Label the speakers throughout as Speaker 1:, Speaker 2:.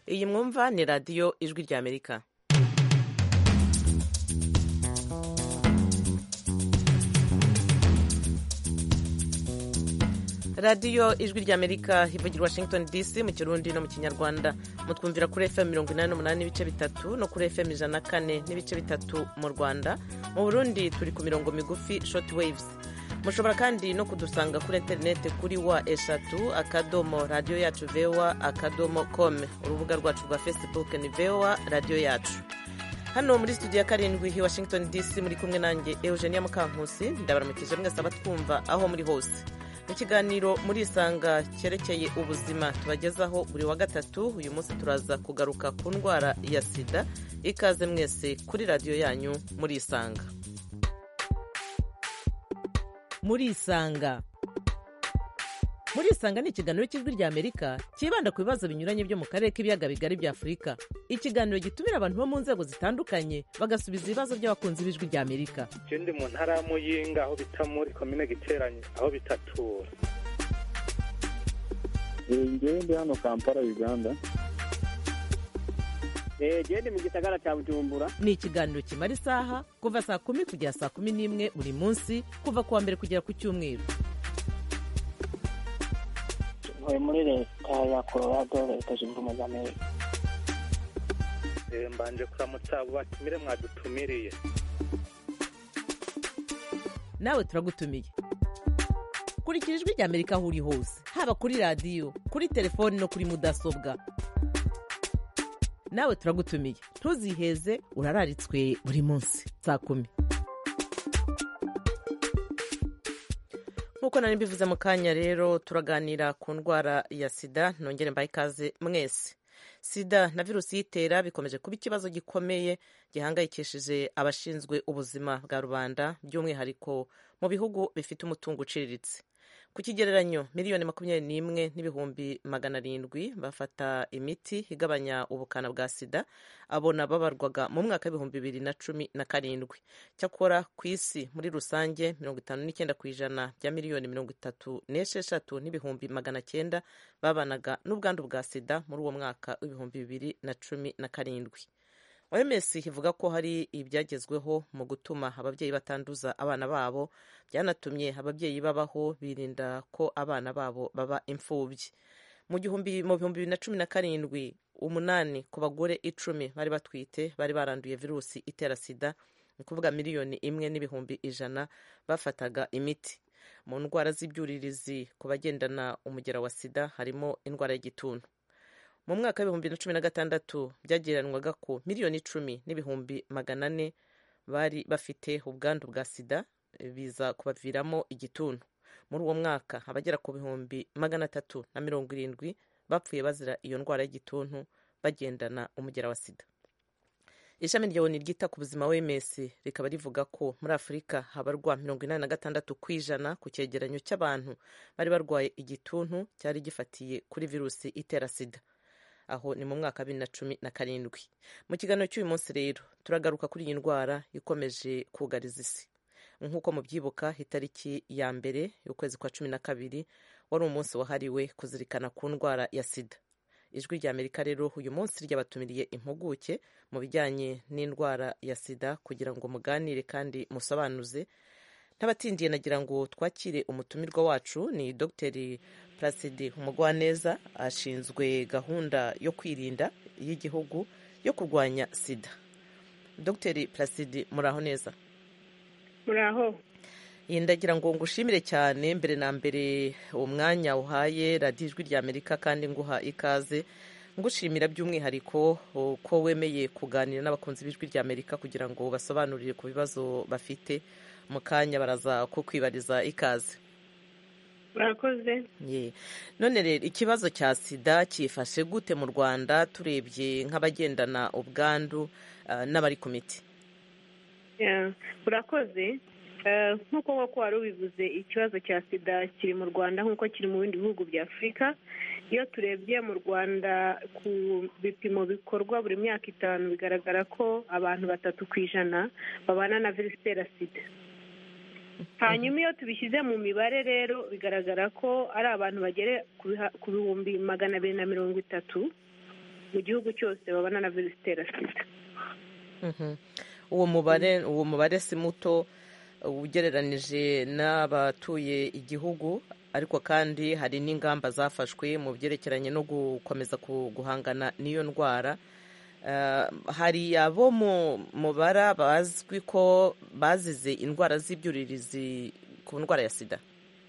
Speaker 1: iyi mwumva ni radiyo ijwi ry'Amerika. radiyo ijwi ry'Amerika ivugira Washington DC mu Kirundi no mu Kinyarwanda. Mutwumvira kuri FM 88 n'ibice bitatu no kuri FM 104 n'ibice bitatu mu Rwanda. Mu Burundi turi ku mirongo migufi short waves. Mushobora kandi no kudusanga kuri interineti kuri wa@radioyacu.voa.com. Urubuga rwacu rwa Facebook ni VOA Radio Yacu. Hano muri studio ya karindwi hi Washington DC muri kumwe nanjye Eugenia Mukankusi. Ndabaramukije mwese abatwumva aho muri hose. Mu kiganiro muri Isanga cyerekeye ubuzima tubagezaho buri wa gatatu, uyu munsi turaza kugaruka ku ndwara ya sida. Ikaze mwese kuri radio yanyu muri Isanga. Muri Isanga ni ikiganiro cy'ijwi ry'Amerika kibanda ku bibazo binyuranye byo mu karere k'ibiyaga bigari bya Afurika. Ikiganiro gitumira abantu bo mu nzego zitandukanye bagasubiza ibibazo by'abakunzi b'ijwi ry'Amerika.
Speaker 2: Ndi mu ntara ya Muyinga aho bita muri komine Giteranyi aho bitatura.
Speaker 3: Ndi hano Kampala Uganda.
Speaker 4: Ndi mu gisagara cya Bujumbura.
Speaker 1: Ni ikiganiro kimara isaha kuva saa 10 kugera saa 11 buri munsi kuva kuwa mbere kugera ku cyumweru.
Speaker 4: Muri leta ya Colorado leta zunze ubumwe za Amerika.
Speaker 2: Mbanje kuramutsa abo batumire mwadutumiriye.
Speaker 1: Nawe turagutumiye. Kurikira ijwi ry'Amerika aho uri hose, haba kuri radio, kuri telefoni no kuri mudasobwa. Nawe turagutumiye. Ntuziheze, urararitswe buri munsi saa 10. Nkuko nari mbivuze mu kanya rero turaganira ku ndwara ya sida. Nongere mbaye ikaze mwese. Sida na virusi yitera bikomeje kuba ikibazo gikomeye gihangayikishije abashinzwe ubuzima bwa rubanda, by'umwihariko mu bihugu bifite umutungo uciriritse. Ku kigereranyo 1,21,700 bafata imiti igabanya ubukana bwa sida, abona babarwaga mu mwaka w'2017. Cyakora ku isi muri rusange 59% bya 1,36,900 babanaga n'ubwandu bwa sida muri uwo mwaka w'2017. OMS ivuga ko hari ibyagezweho mu gutuma ababyeyi batanduza abana babo, byanatumye ababyeyi babaho birinda ko abana babo baba imfubyi. Mu 2017 8 ku bagore 10 bari batwite bari baranduye virusi itera sida, ni kuvuga 1,100,000 bafataga imiti. Mu ndwara z'ibyuririzi ku bagendana umugera wa sida harimo indwara y'igituntu. Mu mwaka w'2016 byagereranwaga ko 10,10,400 bari bafite ubwandu bwa sida, biza kubaviramo igituntu. Muri uwo mwaka abagera ku 370,000 bapfuye bazira iyo ndwara y'igituntu bagendana umugera wa sida. Ishami rya ONU ryita ku buzima OMS rikaba rivuga ko muri Afurika habarwa 86% ku cyegeranyo cy'abantu bari barwaye igituntu cyari gifatiye kuri virusi itera sida. Aho ni mu mwaka 2017. Mu kiganiro cy'uyu munsi rero turagaruka kuri iyi ndwara ikomeje kugariza isi. Nk'uko mubyibuka, itariki ya mbere y'ukwezi kwa 12 wari umunsi wahariwe kuzirikana ku ndwara ya sida. Ijwi ry'Amerika rero uyu munsi ryabatumiriye impuguke mu bijyanye n'indwara ya sida kugira ngo muganire kandi musobanuze. Ntabatindiye nagira ngo twakire umutumirwa wacu, ni Dr. Placide Umugwaneza, ashinzwe gahunda yo kwirinda y'igihugu yo kurwanya sida. Dr. Placide, muraho neza?
Speaker 5: Muraho.
Speaker 1: Ndagira ngo ngushimire cyane mbere na mbere umwanya uhaye radiyo ijwi ry'Amerika kandi nguha ikaze. Ngushimira by'umwihariko ko wemeye kuganira n'abakunzi b'ijwi ry'Amerika kugira ngo basobanurire ku bibazo bafite. Mu kanya baraza kukwibariza ikaze.
Speaker 5: Murakoze.
Speaker 1: None rero ikibazo cya sida cyifashe gute mu Rwanda turebye nk'abagendana ubwandu n'abari ku miti?
Speaker 5: Murakoze. Nk'uko wari ubivuze, ikibazo cya sida kiri mu Rwanda nk'uko kiri mu bindi bihugu bya Afurika. Iyo turebye mu Rwanda ku bipimo bikorwa buri myaka 5 bigaragara ko abantu 3% babana na virusi itera sida. Hanyuma iyo tubishyize mu mibare rero bigaragara ko ari abantu bagere ku 230,000 mu gihugu cyose babana na virusi itera sida.
Speaker 1: uwo mubare si muto ugereranije n'abatuye igihugu, ariko kandi hari n'ingamba zafashwe mu byerekeranye no gukomeza guhangana n'iyo ndwara. Hari abo mubara bazwi ko bazize indwara z'ibyuririzi ku ndwara ya sida?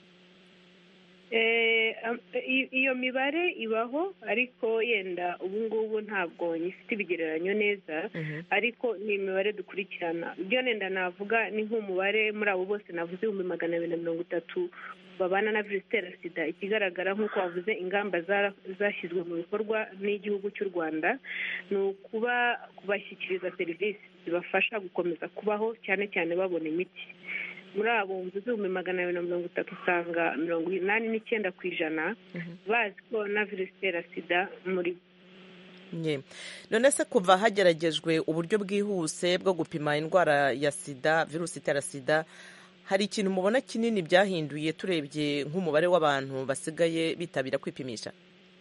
Speaker 5: Iyo mibare ibaho, ariko yenda ubu ngubu ntabwo nyifite ibigereranyo neza, ariko ni imibare dukurikirana. Ibyo nenda navuga ni nk'umubare muri abo bose navuze 230 babana na virusi itera sida. Ikigaragara nk'uko wavuze, ingamba zashyizwe mu bikorwa n'igihugu cy'u Rwanda ni kubashyikiriza serivisi zibafasha gukomeza kubaho, cyane cyane babona imiti. Muri abo mvuze 230 usanga 89% bazi ko na virusi itera sida muri.
Speaker 1: None se kuva hageragejwe uburyo bwihuse bwo gupima indwara ya sida, virusi itera sida, hari ikintu mubona kinini byahinduye turebye nk'umubare w'abantu basigaye bitabira kwipimisha?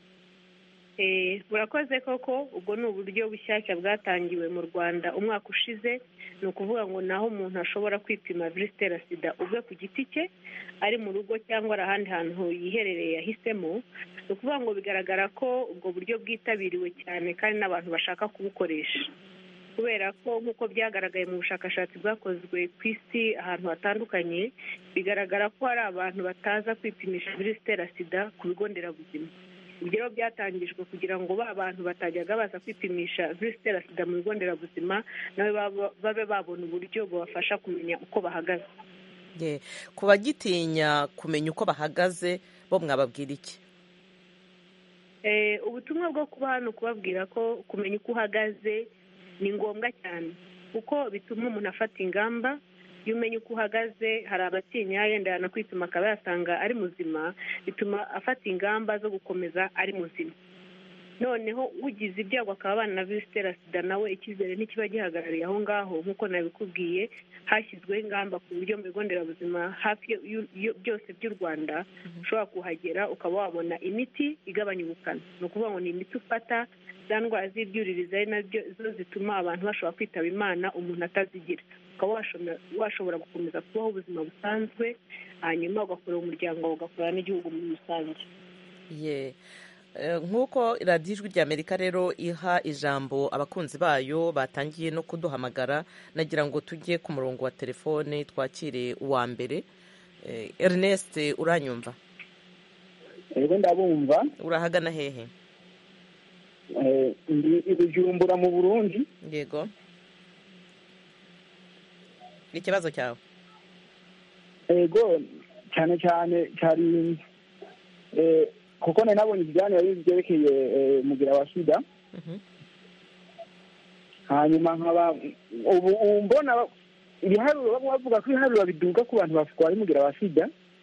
Speaker 5: Burakoze koko. Ubwo ni uburyo bushyashya bwatangiwe mu Rwanda umwaka ushize. Ni ukuvuga ngo naho umuntu ashobora kwipima virusi itera sida ubwe ku giti cye, ari mu rugo cyangwa ari ahandi hantu yiherereye yahisemo. Ni ukuvuga ngo bigaragara ko ubwo buryo bwitabiriwe cyane kandi n'abantu bashaka kubukoresha, kubera ko nk'uko byagaragaye mu bushakashatsi bwakozwe ku isi ahantu hatandukanye, bigaragara ko hari abantu bataza kwipimisha virusi itera sida ku bigo nderabuzima. Ibyo byatangijwe kugira ngo ba bantu batajyaga baza kwipimisha virusi itera sida mu bigo nderabuzima nabo babe babona uburyo bubafasha kumenya uko bahagaze.
Speaker 1: Ku bagitinya kumenya uko bahagaze bo mwababwira iki?
Speaker 5: Ubutumwa bwo kuba hano kubabwira ko kumenya uko uhagaze ni ngombwa cyane, kuko bituma umuntu afata ingamba. Iyo umenya uko uhagaze, hari abatinya yenda yanakwituma akaba yasanga ari muzima, bituma afata ingamba zo gukomeza ari muzima. Noneho ugize ibyago akaba abana na virusi itera sida, nawe icyizere ntikiba gihagarariye aho ngaho. nk'uko nabikubwiye, hashyizweho ingamba ku buryo mu bigo nderabuzima hafi byose by'u Rwanda ushobora kuhagera ukaba wabona imiti igabanya ubukana. Ni ukuvuga ngo ni imiti ufata za ndwara z'ibyuririzi, ari nazo zituma abantu bashobora kwitaba Imana umuntu atazigira. Ukaba washobora gukomeza kubaho ubuzima busanzwe, hanyuma ugakora umuryango, ugakora n'igihugu muri rusange.
Speaker 1: Nk'uko radiyo Ijwi ry'Amerika rero iha ijambo abakunzi bayo batangiye no kuduhamagara, nagira ngo tujye ku murongo wa telefone twakire uwa mbere. Ernest, uranyumva?
Speaker 3: Yego ndabumva.
Speaker 1: Urahagana hehe?
Speaker 3: Ndi i Bujumbura mu Burundi.
Speaker 1: Yego, ikibazo cyawe?
Speaker 3: Yego, cyane cyari kuko nabonye ibiganiro byerekeye mugira wa sida. Hanyuma nkaba ubu mbona ibiharuro bavuga ko ibiharuro biduga ku bantu bafite mugira wa sida,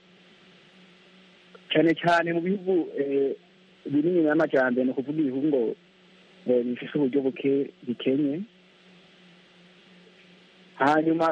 Speaker 3: cyane mu bihugu binini n'amajyambere. Ni ukuvuga ibihugu ngo bifite uburyo bikenye. Hanyuma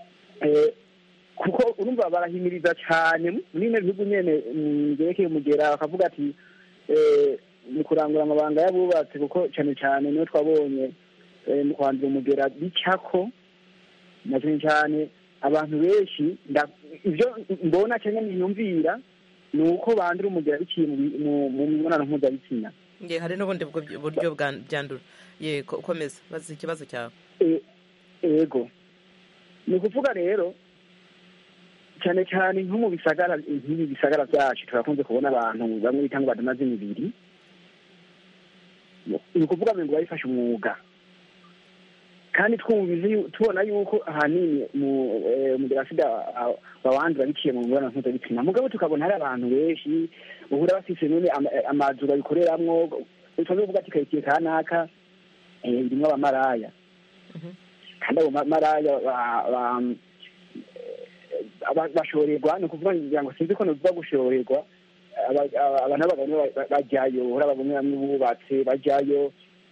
Speaker 3: kuko urumva barahimiriza cyane muri bino bihugu nyene byerekeye umugera, bakavuga ati ni kurangura amabanga y'abubatsi, kuko cyane niyo twabonye mu kwandura umugera bicako na cyane abantu benshi. Ibyo mbona cyane niyumvira ni uko bandura umugera biciye mu mibonano mpuzabitsina.
Speaker 1: Hari n'ubundi buryo byandura. Komeza bazi ikibazo cyawe.
Speaker 3: Yego, ni ukuvuga rero cyane nko mu bisagara, nk'ibi bisagara byacu turakunze kubona abantu bamwe bita ngo badamaze imibiri. Ni ukuvuga ngo babifashe umwuga, kandi tubona yuko ahanini mugira sida babandura biciye mu mibonano mpuzabitsina. Mugabo tukabona hari abantu benshi uhura bafise none amazu babikoreramwo, utavuga ati karitsiye kanaka irimo abamaraya. Kandi abo maraya bashorerwa. Ni ukuvuga ngo sinzi ko nuvuga gushorerwa, abantu bamwe bajyayo, ura bamwe bubatse bajyayo.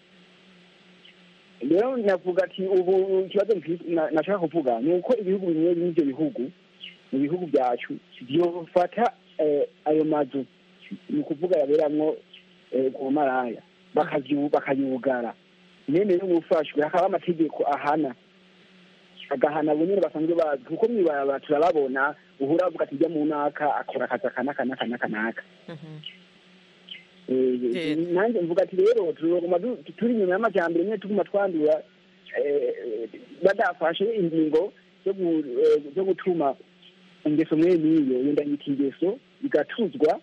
Speaker 3: Rero navuga ati ubu ikibazo nashaka kuvuga ni uko ibihugu bimwe n'ibyo bihugu, mu bihugu byacu byofata ayo mazu, ni ukuvuga yaberamwo ku maraya, bakayugara nyene n'umufashwe hakaba amategeko agahana bunyene basanzwe bazi kuko mw'ibarabara turababona uhura avuga ati jya mu naka akora akazi kanaka nanjye mvuga ati rero turaguma turi inyuma y'amajyambere nyine tuguma twandura badafashe ingingo zo gutuma ingeso mwene niyo yenda yita ingeso igatuzwa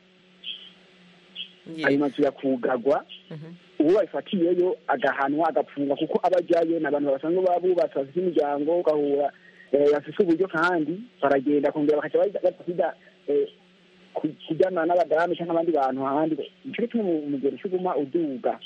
Speaker 3: ayo mazu yakugagwa uwo bayifatiyeyo agahanwa agapfungwa kuko abajyayo ni abantu basanzwe babubatse bafite imiryango ugahura bafite uburyo kandi baragenda kongera bakaca badafida kujyana n'abadamu cyangwa abandi bantu ahandi nicyo gituma umugero cy'uguma uduga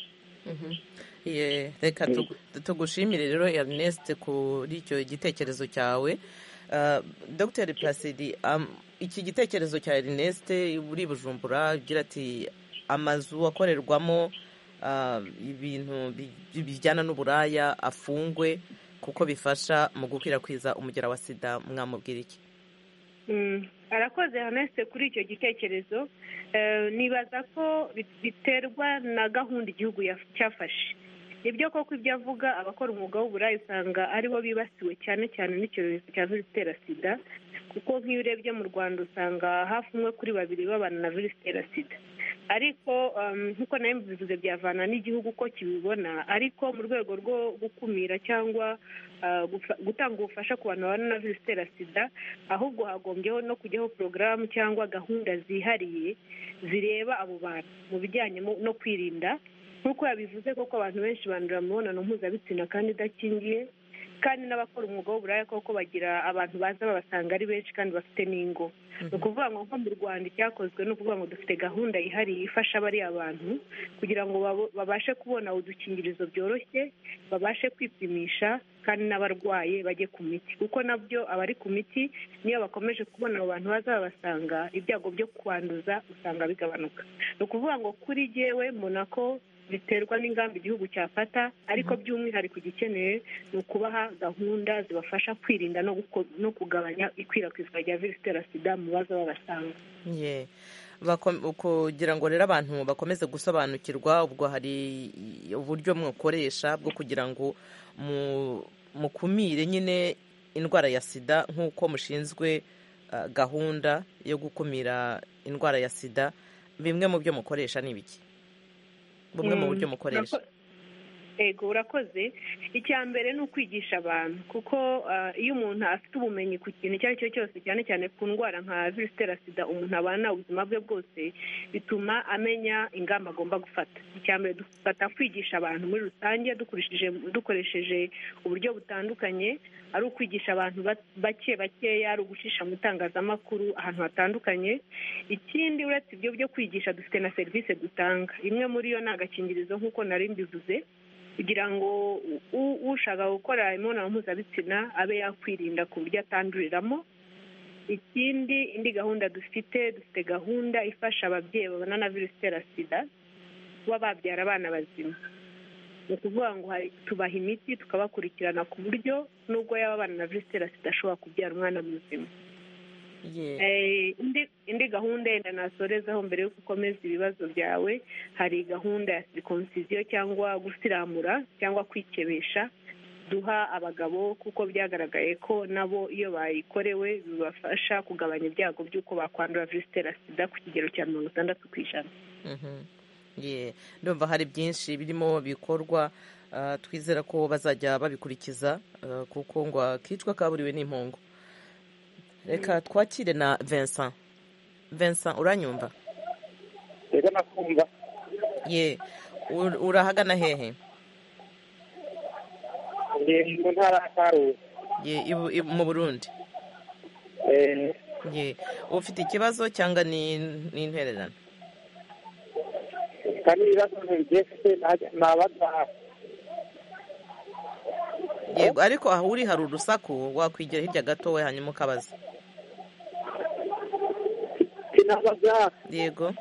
Speaker 1: reka tugushimire rero Ernest kuri icyo gitekerezo cyawe. Dr Placide, iki gitekerezo cya Ernest uri Bujumbura agira ati amazu akorerwamo ibintu bijyana n'uburaya afungwe kuko bifasha mu gukwirakwiza umugera wa sida, mwamubwira iki?
Speaker 5: arakoze Ernest kuri icyo gitekerezo. Nibaza ko biterwa na gahunda igihugu cyafashe. Nibyo koko ibyo avuga, abakora umwuga w'uburaya usanga aribo bibasiwe cyane cyane n'icyorezo cya virusi itera sida, kuko nk'iyo urebye mu Rwanda usanga hafi 1 kuri 2 babana na virusi itera sida. Ariko nk'uko nawe bivuze byavana n'igihugu uko kibibona, ariko mu rwego rwo gukumira cyangwa gutanga ubufasha ku bantu babana na virusi itera sida, ahubwo hagombyeho no kujyaho porogaramu cyangwa gahunda zihariye zireba abo bantu mu bijyanye no kwirinda. Nk'uko yabivuze koko abantu benshi bandura mu mibonano mpuzabitsina kandi idakingiye, kandi n'abakora umwuga w'uburaya koko bagira abantu baza babasanga ari benshi kandi bafite n'ingo. Ni ukuvuga ngo nko mu Rwanda icyakozwe ni ukuvuga ngo dufite gahunda yihariye ifasha bariya abantu kugira ngo babashe kubona udukingirizo byoroshye, babashe kwipimisha, kandi n'abarwaye bajye ku miti, kuko nabyo abari ku miti niyo bakomeje kubona abo bantu baza babasanga, ibyago byo kwanduza usanga bigabanuka. Ni ukuvuga ngo kuri jyewe mbona ko biterwa n'ingamba igihugu cyafata, ariko by'umwihariko igikeneye ni ukubaha gahunda zibafasha kwirinda no kugabanya ikwirakwizwa rya virusi itera sida mu baza babasanga.
Speaker 1: Kugira ngo rero abantu bakomeze gusobanukirwa, ubwo hari uburyo mukoresha bwo kugira ngo mukumire nyine indwara ya sida, nk'uko mushinzwe gahunda yo gukumira indwara ya sida. Bimwe mu byo mukoresha ni ibiki? Bumwe mu buryo mukoresha?
Speaker 5: Ego, urakoze. Icya mbere ni ukwigisha abantu, kuko iyo umuntu afite ubumenyi ku kintu icyo ari cyo cyose, cyane cyane ku ndwara nka virusi itera sida, umuntu abana ubuzima bwe bwose, bituma amenya ingamba agomba gufata. Icya mbere dufata kwigisha abantu muri rusange dukoresheje uburyo butandukanye, ari ukwigisha abantu bakeya, ari ugushisha mu itangazamakuru ahantu hatandukanye. Ikindi uretse ibyo byo kwigisha, dufite na serivisi dutanga. Imwe muri yo ni agakingirizo nk'uko nari mbivuze, kugira ngo ushaka gukora imibonano mpuzabitsina abe yakwirinda ku buryo atanduriramo. Indi gahunda dufite gahunda ifasha ababyeyi babana na virusi itera sida kuba babyara abana bazima. Ni ukuvuga ngo tubaha imiti tukabakurikirana ku buryo nubwo yaba abana na virusi itera sida ashobora kubyara umwana muzima. Indi gahunda yenda nasorezaho mbere y'uko ukomeza ibibazo byawe, hari gahunda ya circoncision cyangwa gusiramura cyangwa kwikebesha duha abagabo, kuko byagaragaye ko nabo iyo bayikorewe bibafasha kugabanya ibyago by'uko bakwandura virusi itera sida ku kigero cya 60%.
Speaker 1: Ndumva hari byinshi birimo bikorwa, twizera ko bazajya babikurikiza, kuko ngo akicwa kaburiwe n'impongo. Reka twakire na Vincent. Vincent, uranyumva?
Speaker 2: Yego, nakumva.
Speaker 1: Urahagana hehe?
Speaker 2: Mu ntara ya Karusi.
Speaker 1: Mu Burundi? Ufite ikibazo cyangwa ni intererano?
Speaker 2: Kandi ibibazo ntibigeze nabaza.
Speaker 1: Yego, ariko aho uri hari urusaku, wakwigira hirya gato we hanyuma ukabaza.
Speaker 2: Nabaza.
Speaker 1: Yego.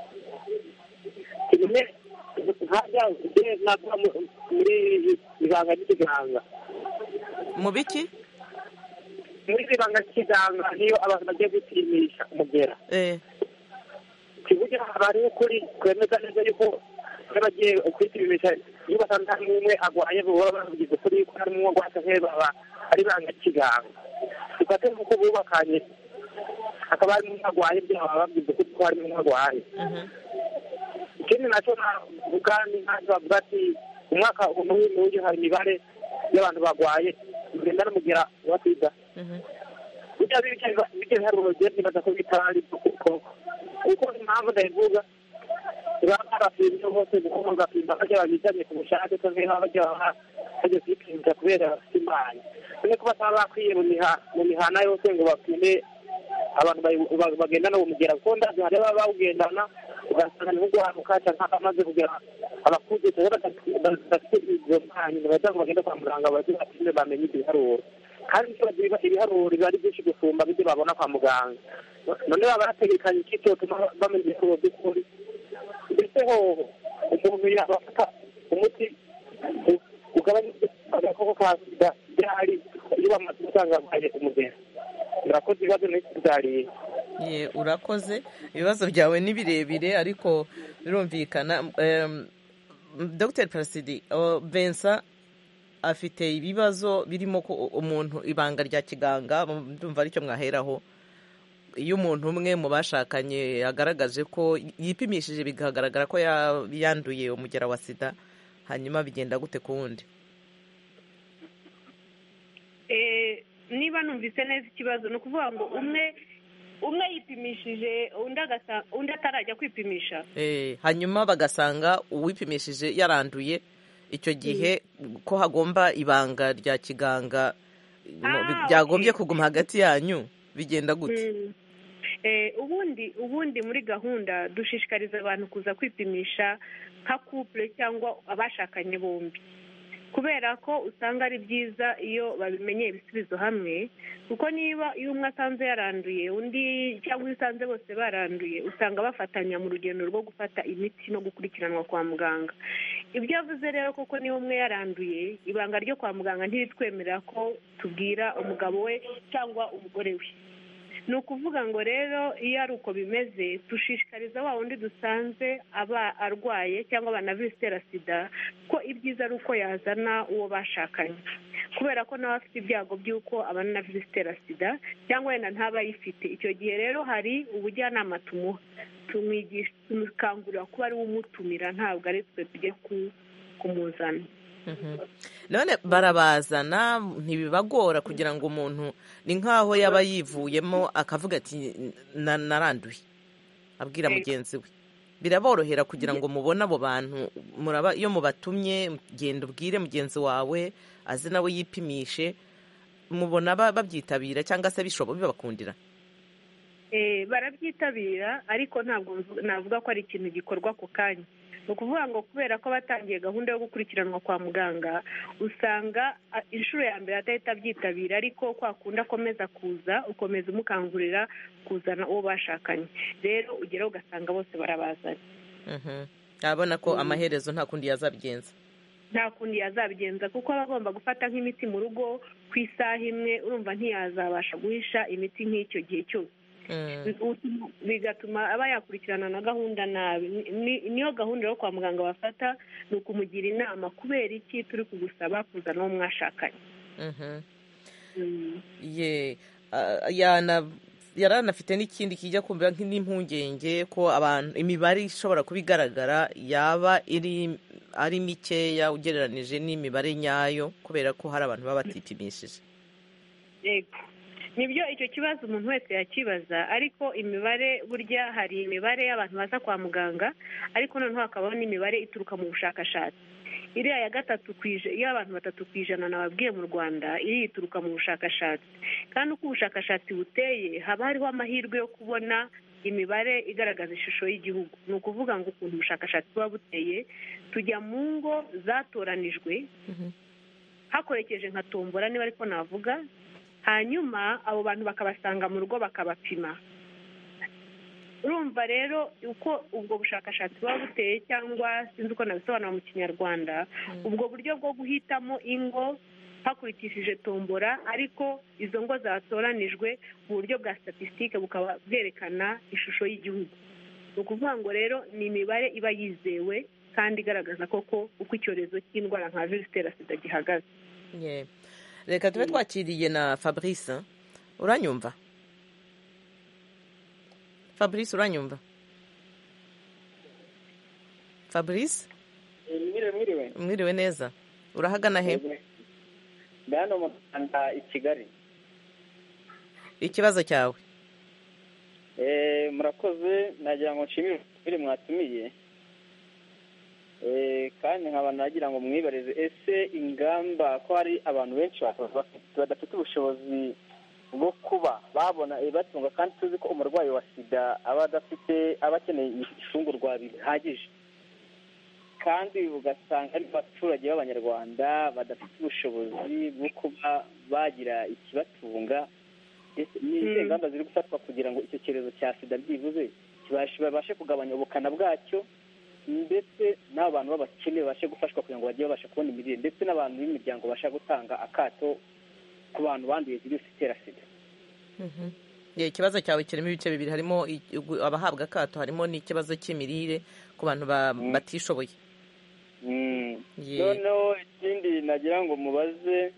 Speaker 2: Muri ibanga ry'ikiganga.
Speaker 1: Mu biki?
Speaker 2: Muri ibanga ry'ikiganga niyo abantu bagiye gupimisha umugera. Kibuga hari ukuri kwemeza neza yuko n'abagiye kwipimisha iyo basanga hari umwe agwaye baba bavugize kuri ko hari umwe agwaye nk'ebaba ari banga kiganga dufate nk'uko bubakanye hakaba hari umwe agwaye byaba bavugize ko hari umwe agwaye ikindi nacyo navuga ni nkazo bavuga ati umwaka umwe hari imibare y'abantu bagwaye ugenda n'umugira wa sida bijya biharuro nibaza ko bitari kuko impamvu ndayivuga baba barapimye bose kuko bagapima bajya babijanye ku bushake cyangwa bajya bajya kwipimisha kubera bafite imana none ko bataba bakwiye mu mihana yose ngo bapime abantu bagendana uwo mugera kuko ndazi hari baba bawugendana ugasanga nko guhanuka cyangwa amaze kugera abakuze cyangwa badafite izo mpano baza ngo bagende kwa muganga baze bapime bamenye ibiharuro kandi ibiharuro biba ari byinshi gusumba ibyo babona kwa muganga none baba barategekanye iki cyotuma bamenya ibiharuro by'ukuri mbese ho umuntu yabafata umuti ugabanya agakoko ka sida byari iyo bamaze gusanga bahaye umugera urakoze ibibazo byariye
Speaker 1: urakoze ibibazo byawe ni birebire ariko birumvikana Dr Placide Vincent afite ibibazo birimo ko umuntu ibanga rya kiganga ndumva aricyo mwaheraho iyo umuntu umwe mu bashakanye agaragaje ko yipimishije bigahagaragara ko yanduye umugera wa sida hanyuma bigenda gute ku wundi
Speaker 5: niba numvise neza ikibazo ni ukuvuga ngo umwe yipimishije undi atarajya kwipimisha
Speaker 1: hanyuma bagasanga uwipimishije yaranduye icyo gihe ko hagomba ibanga rya kiganga byagombye kuguma hagati yanyu bigenda gute
Speaker 5: ubundi muri gahunda dushishikariza abantu kuza kwipimisha nka couple cyangwa abashakanye bombi kubera ko usanga ari byiza iyo babimenyeye ibisubizo hamwe kuko niba iyo umwe asanze yaranduye undi cyangwa iyo usanze bose baranduye usanga bafatanya mu rugendo rwo gufata imiti no gukurikiranwa kwa muganga ibyo yavuze rero koko niba umwe yaranduye ibanga ryo kwa muganga ntiritwemerera ko tubwira umugabo we cyangwa umugore we ni ukuvuga ngo rero iyo ari uko bimeze dushishikariza wa wundi dusanze aba arwaye cyangwa abana virusi itera sida ko ibyiza ari uko yazana uwo bashakanye kubera ko nawe afite ibyago by'uko abana na virusi itera sida cyangwa wenda ntaba ayifite icyo gihe rero hari ubujyanama tumuha tumukangurira kuba ari we umutumira ntabwo ari twe tujye kumuzana
Speaker 1: none barabazana ntibibagora kugira ngo umuntu ni nk'aho yaba yivuyemo akavuga ati naranduye abwira mugenzi we biraborohera kugira ngo mubone abo bantu iyo mubatumye genda ubwire mugenzi wawe aze nawe yipimishe mubona babyitabira cyangwa se bibakundira
Speaker 5: barabyitabira ariko ntabwo navuga ko ari ikintu gikorwa ako kanya ni ukuvuga ngo kubera ko batangiye gahunda yo gukurikiranwa kwa muganga usanga inshuro ya mbere atahita abyitabira ariko kwa kundi akomeza kuza ukomeza umukangurira kuzana uwo bashakanye rero ugeraho ugasanga bose barabazanye
Speaker 1: urabona ko amaherezo nta kundi yazabigenza kuko aba agomba gufata nk'imiti mu rugo ku isaha imwe urumva ntiyazabasha guhisha imiti nk'icyo gihe cyose bigatuma aba yakurikirana na gahunda nabi niyo gahunda yo kwa muganga bafata ni ukumugira inama kubera iki turi kugusaba kuzana uwo mwashakanye yaranafite n'ikindi kijya kumva n'impungenge ko abantu imibare ishobora kuba igaragara yaba ari mikeya ugereranije n'imibare nyayo kubera ko hari abantu baba batipimishije
Speaker 5: nibyo icyo kibazo umuntu wese yakibaza ariko imibare burya hari imibare y'abantu baza kwa muganga ariko noneho hakabaho n'imibare ituruka mu bushakashatsi iriya ya 3% iyo abantu 3% nababwiye mu Rwanda iri ituruka mu bushakashatsi kandi uko ubushakashatsi buteye haba hariho amahirwe yo kubona imibare igaragaza ishusho y'igihugu ni ukuvuga ngo ukuntu ubushakashatsi buba buteye tujya mu ngo zatoranijwe hakoresheje nka tombora niba ariko navuga hanyuma abo bantu bakabasanga mu rugo bakabapima urumva rero uko ubwo bushakashatsi buba buteye cyangwa sinzi uko nabisobanura mu kinyarwanda ubwo buryo bwo guhitamo ingo hakurikishije tombora ariko izo ngo zatoranijwe mu buryo bwa statistique bukaba bwerekana ishusho y'igihugu ni ukuvuga ngo rero ni imibare iba yizewe kandi igaragaza koko uko icyorezo cy'indwara nka virusi itera sida gihagaze.
Speaker 1: Reka tube twakiriye na Fabrice. Uranyumva? Fabrice, uranyumva? Fabrice? Mwiriwe neza. Urahagana he?
Speaker 6: Ndi hano mu Rwanda, i Kigali.
Speaker 1: Ikibazo cyawe?
Speaker 6: Murakoze, nagira ngo nshimire mwatumiye, kandi nkaba nagira ngo mwibarize, ese ingamba ko hari abantu benshi badafite ubushobozi bwo kuba babona ibibatunga, kandi tuzi ko umurwayi wa sida aba akeneye ifungurwa bihagije, kandi ugasanga ari abaturage b'abanyarwanda badafite ubushobozi bwo kuba bagira ikibatunga. Ni izihe ngamba ziri gufatwa kugira ngo icyo cyorezo cya sida byibuze babashe kugabanya ubukana bwacyo, ndetse n'abantu b'abakene babashe gufashwa kugira ngo bajye babasha kubona imirire, ndetse n'abantu b'imiryango babasha gutanga akato ku bantu banduye virusi itera sida?
Speaker 1: Ikibazo cyawe kirimo ibice bibiri, harimo abahabwa akato, harimo n'ikibazo cy'imirire ku bantu batishoboye.
Speaker 6: Noneho ikindi nagira ngo mubaze,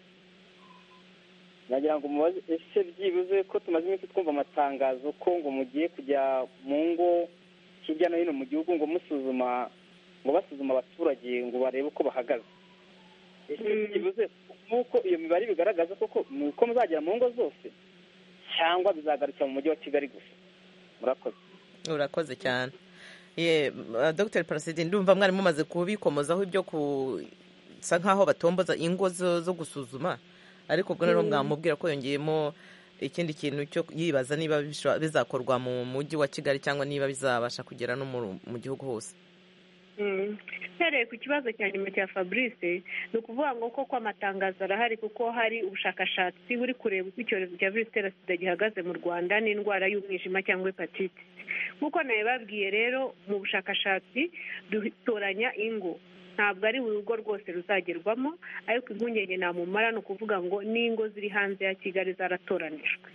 Speaker 6: ese byibuze ko tumaze iminsi twumva amatangazo ko ngo mugiye kujya mu ngo hirya no hino mu gihugu ngo basuzuma abaturage ngo barebe uko bahagaze. Ese byibuze nk'uko iyo mibare bigaragaza koko ni uko muzagera mu ngo zose, cyangwa bizagarukira mu mujyi wa Kigali gusa? Murakoze.
Speaker 1: Urakoze cyane. Dr. Placide, ndumva mwari mumaze kubikomozaho ibyo kusa nk'aho batomboza ingo zo gusuzuma, ariko ubwo rero mwamubwira ko yongeyemo ikindi kintu cyo yibaza niba bizakorwa mu mujyi wa Kigali cyangwa niba bizabasha kugera no mu gihugu hose.
Speaker 5: Hereye ku kibazo cya nyuma cya Fabrice, ni ukuvuga ngo koko amatangazo arahari, kuko hari ubushakashatsi buri kureba uko icyorezo cya virusi itera sida gihagaze mu Rwanda n'indwara y'umwijima cyangwa hepatite. Nk'uko nabibabwiye rero, mu bushakashatsi dutoranya ingo, ntabwo ari buri rugo rwose ruzagerwamo, ariko impungenge namumara ni ukuvuga ngo n'ingo ziri hanze ya Kigali zaratoranijwe.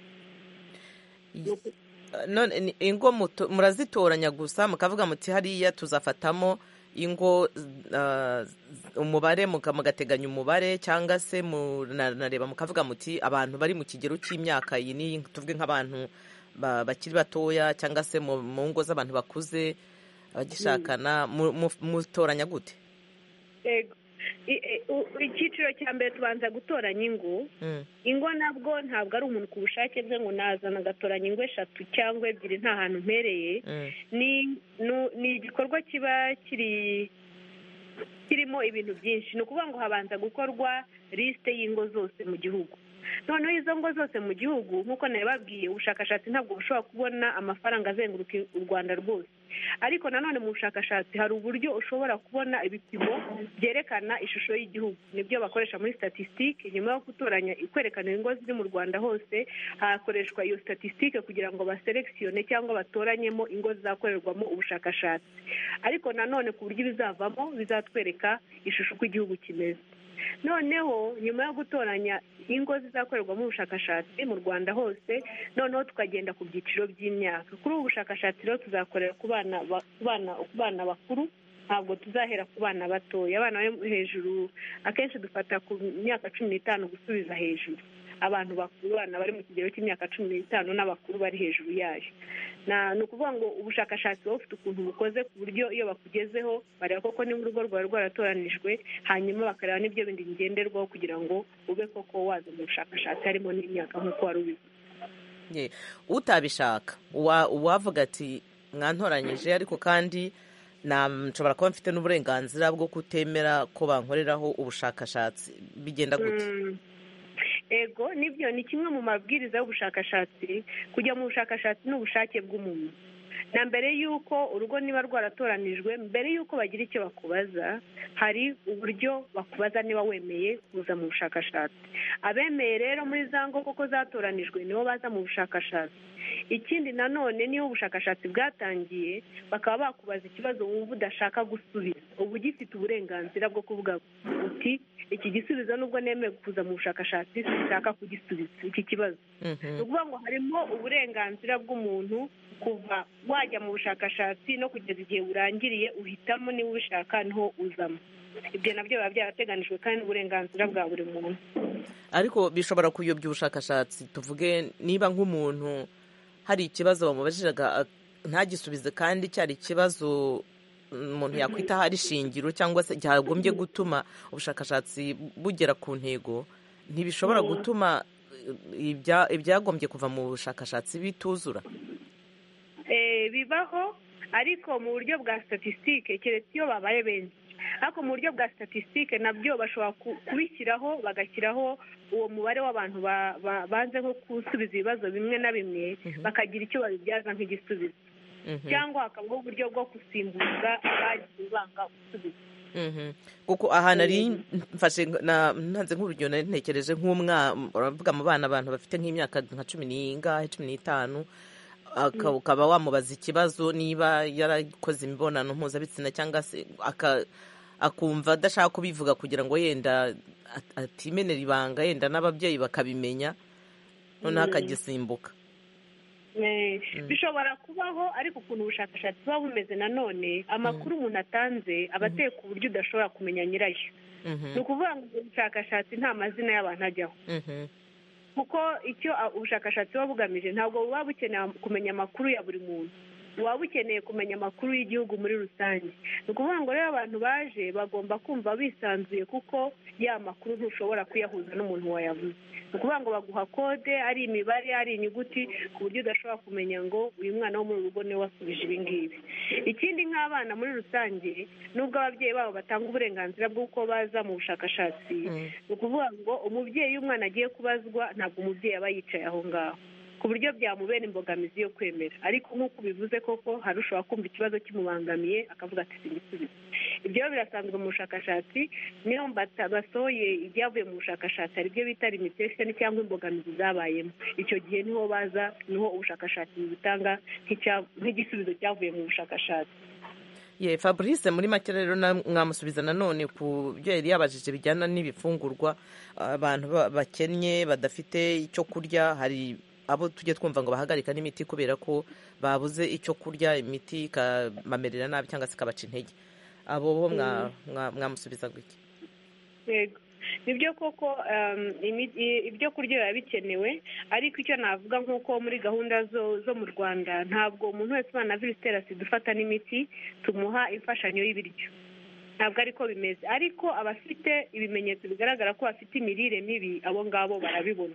Speaker 1: None ingo murazitoranya gusa mukavuga muti hariya tuzafatamo ingo umubare, mugateganya umubare, cyangwa se munareba mukavuga muti abantu bari mu kigero cy'imyaka iyi ni tuvuge nk'abantu bakiri batoya, cyangwa se mu ngo z'abantu bakuze abagishakana, mutoranya gute?
Speaker 5: Icyiciro cya mbere tubanza gutoranya ingo nabwo ntabwo ari umuntu ku bushake bwe ngo nazana agatoranya ingo 3 cyangwa 2 nta hantu mpereye. Ni igikorwa kiba kirimo ibintu byinshi. Ni ukuvuga ngo habanza gukorwa lisite y'ingo zose mu gihugu. Noneho izo ngo zose mu gihugu, nk'uko nabibabwiye, ubushakashatsi ntabwo bushobora kubona amafaranga azenguruka u Rwanda rwose, ariko nanone mu bushakashatsi hari uburyo ushobora kubona ibipimo byerekana ishusho y'igihugu. Nibyo bakoresha muri statistique. Nyuma yo gutoranya kwerekana ingo ziri mu Rwanda hose, hakoreshwa iyo statistique kugira ngo baselekisione cyangwa batoranyemo ingo zizakorerwamo ubushakashatsi. Ariko nanone ku buryo bizavamo bizatwereka ishusho uko igihugu kimeze. Noneho nyuma yo gutoranya ingo zizakorerwamo ubushakashatsi mu Rwanda hose, noneho tukagenda ku byiciro by'imyaka. Kuri ubu bushakashatsi rero tuzakorera ku bana bakuru, ntabwo tuzahera ku bana batoya. Abana bari hejuru akenshi dufata ku myaka 15 gusubiza hejuru. Abantu bakuru, abana bari mu kigero cy'imyaka 15 n'abakuru bari hejuru yayo. Ni ukuvuga ngo ubushakashatsi buba bufite ukuntu bukoze ku buryo iyo bakugezeho bareba koko niba urugo rwawe rwaratoranijwe, hanyuma bakareba n'ibyo bindi ngenderwaho kugira ngo ube koko waza mu bushakashatsi harimo n'imyaka nk'uko wari ubivuze.
Speaker 1: Utabishaka uwavuga ati mwantoranyije, ariko kandi nshobora kuba mfite n'uburenganzira bwo kutemera ko bankoreraho ubushakashatsi, bigenda gute?
Speaker 5: Ego, nibyo ni kimwe mu mabwiriza y'ubushakashatsi. Kujya mu bushakashatsi n'ubushake bw'umuntu. Na mbere y'uko urugo niba rwaratoranijwe, mbere y'uko bagira icyo bakubaza, hari uburyo bakubaza niba wemeye kuza mu bushakashatsi. Abemeye rero muri za ngo koko zatoranijwe nibo baza mu bushakashatsi. Ikindi nanone, niyo ubushakashatsi bwatangiye bakaba bakubaza ikibazo wumva udashaka gusubiza, ubu ugifite uburenganzira bwo kuvuga uti iki gisubizo nubwo nemeye kuza mu bushakashatsi sinshaka kugisubiza iki kibazo. Ni ukuvuga ngo harimo uburenganzira bw'umuntu kuva wajya mu bushakashatsi no kugeza igihe burangiriye uhitamo niba ubishaka niho uzamo. Ibyo nabyo biba byarateganijwe kandi n'uburenganzira bwa buri muntu.
Speaker 1: Ariko bishobora kuyobya ubushakashatsi. Tuvuge niba nk'umuntu hari ikibazo bamubajiraga ntagisubize kandi cyari ikibazo umuntu yakwita hari shingiro cyangwa se cyagombye gutuma ubushakashatsi bugera ku ntego, ntibishobora gutuma ibyagombye kuva mu bushakashatsi bituzura?
Speaker 5: Bibaho, ariko mu buryo bwa statistique keretse iyo babaye benshi. Ariko mu buryo bwa statistique nabyo bashobora kubishyiraho, bagashyiraho uwo mubare w'abantu banze nko gusubiza ibibazo bimwe na bimwe, bakagira icyo babibyaza nk'igisubizo, cyangwa hakabaho uburyo bwo gusimbuza abagiye banga gusubiza.
Speaker 1: Kuko aha nari mfashe ntanze nk'urugero, nari ntekereje uravuga mu bana abantu bafite nk'imyaka nka 15 ukaba wamubaza ikibazo niba yarakoze imibonano mpuzabitsina cyangwa se akumva adashaka kubivuga kugira ngo yenda atimenera ibanga, yenda n'ababyeyi bakabimenya, noneho akagisimbuka.
Speaker 5: Bishobora kubaho, ariko ukuntu ubushakashatsi buba bumeze nanone, amakuru umuntu atanze aba ateye ku buryo udashobora kumenya nyirayo. Ni ukuvuga ngo ubushakashatsi nta mazina y'abantu ajyaho, kuko icyo ubushakashatsi buba bugamije ntabwo buba bukeneye kumenya amakuru ya buri muntu, buba bukeneye kumenya amakuru y'igihugu muri rusange. Ni ukuvuga ngo rero abantu baje bagomba kumva bisanzuye, kuko ya makuru ntushobora kuyahuza n'umuntu wayavuze. Ni ukuvuga ngo baguha kode, ari imibare, ari inyuguti, ku buryo udashobora kumenya ngo uyu mwana wo muri rugo niwe wasubije ibi ngibi. Ikindi, nk'abana muri rusange, nubwo ababyeyi babo batanga uburenganzira bw'uko baza mu bushakashatsi, ni ukuvuga ngo umubyeyi iyo umwana agiye kubazwa ntabwo umubyeyi aba yicaye aho ngaho, ku buryo byamubera imbogamizi yo kwemera. Ariko nk'uko bivuze koko, hari ushobora kumva ikibazo kimubangamiye akavuga ati singisubize. Ibyo birasanzwe mu bushakashatsi. Niyo basohoye ibyavuye mu bushakashatsi hari ibyo bita limitation cyangwa imbogamizi zabayemo, icyo gihe niho ubushakashatsi butanga nk'igisubizo cyavuye mu bushakashatsi.
Speaker 1: Fabrice, muri make rero mwamusubiza nanone ku byo yari yabajije bijyana n'ibifungurwa. Abantu bakennye badafite icyo kurya, hari abo tujye twumva ngo bahagarika n'imiti kubera ko babuze icyo kurya, imiti ikabamerera nabi cyangwa se ikabaca intege. Abo bo mwamusubiza gutya?
Speaker 5: Yego, nibyo koko, ibyo kurya biba bikenewe, ariko icyo navuga nk'uko muri gahunda zo mu Rwanda, ntabwo umuntu wese ubana na virusi itera sida ufata n'imiti tumuha imfashanyo y'ibiryo, ntabwo ariko bimeze. Ariko abafite ibimenyetso bigaragara ko bafite imirire mibi, abo ngabo barabibona.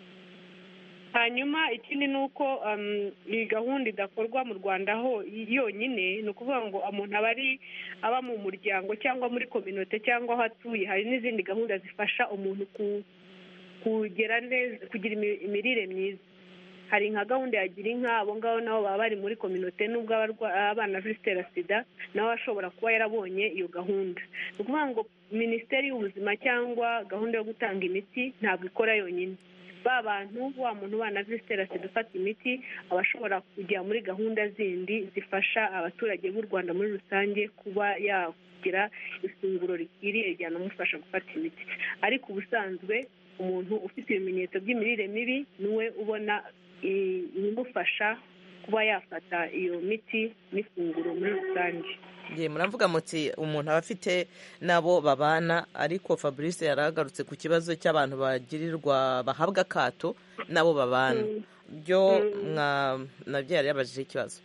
Speaker 5: Hanyuma ikindi ni uko iyi gahunda idakorwa mu Rwanda ho yonyine, ni ukuvuga ngo umuntu aba mu muryango cyangwa muri kominote cyangwa aho atuye, hari n'izindi gahunda zifasha umuntu kugira imirire myiza. Hari nka gahunda ya gira inka, abo ngabo nabo baba bari muri kominote, nubwo abana virusi itera sida nawe ashobora kuba yarabonye iyo gahunda. Ni ukuvuga ngo Minisiteri y'Ubuzima cyangwa gahunda yo gutanga imiti ntabwo ikora yonyine. Ba bantu, wa muntu ubana virusi itera sida ufata imiti aba ashobora kujya muri gahunda zindi zifasha abaturage b'u Rwanda muri rusange kuba yagira ifunguro rikwiriye ryanamufasha gufata imiti. Ariko ubusanzwe umuntu ufite ibimenyetso by'imirire mibi niwe ubona ibimufasha kuba yafata iyo miti n'ifunguro muri rusange.
Speaker 1: Muravuga muti umuntu aba afite nabo babana, ariko Fabrice yaragarutse ku kibazo cy'abantu bahabwa akato nabo babana. Byo nabyo yari yabajije ikibazo.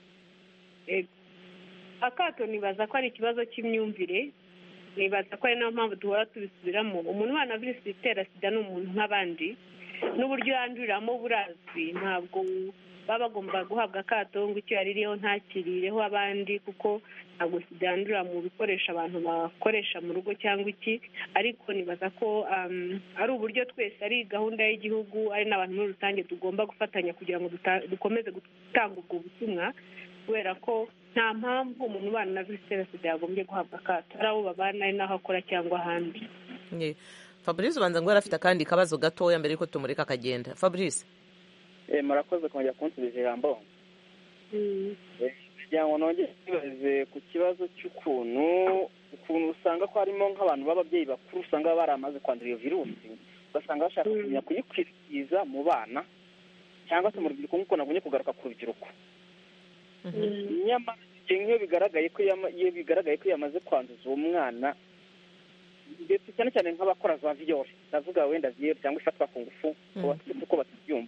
Speaker 5: Akato nibaza ko ari ikibazo cy'imyumvire, nibaza ko ari nayo mpamvu duhora tubisubiramo. Umuntu ubana na virusi itera sida ni umuntu nk'abandi, n'uburyo yanduriramo burazwi. Ntabwo baba bagomba guhabwa akato ngo icyo yaririyeho ntakirireho abandi, kuko ntabwo sida yandurira mu bikoresho abantu bakoresha mu rugo cyangwa iki. Ariko nibaza ko ari uburyo twese, ari gahunda y'igihugu, ari n'abantu muri rusange tugomba gufatanya kugira ngo dukomeze gutanga ubwo butumwa, kubera ko nta mpamvu umuntu ubana na virusi itera sida yagombye guhabwa akato, ari abo babana, ari n'aho akora cyangwa ahandi.
Speaker 1: Fabrice ubanza ngo yari afite akandi kabazo gatoya mbere yuko tumureka akagenda. Fabrice.
Speaker 6: Murakoze kongera kunsubiza ijambo. Kugira ngo nongere nibaze ku kibazo cy'ukuntu usanga ko harimo nk'abantu b'ababyeyi bakuru usanga baramaze kwandura iyo virusi, ugasanga bashaka kumenya kuyikwirakwiza mu bana cyangwa se mu rubyiruko, nk'uko nabonye kugaruka ku rubyiruko. nyamara nk'iyo bigaragaye ko yamaze kwanduza uwo mwana, ndetse cyane cyane nk'abakora za viyore, ndavuga wenda viyore cyangwa ifatwa ku ngufu, bafite uko batabyumva,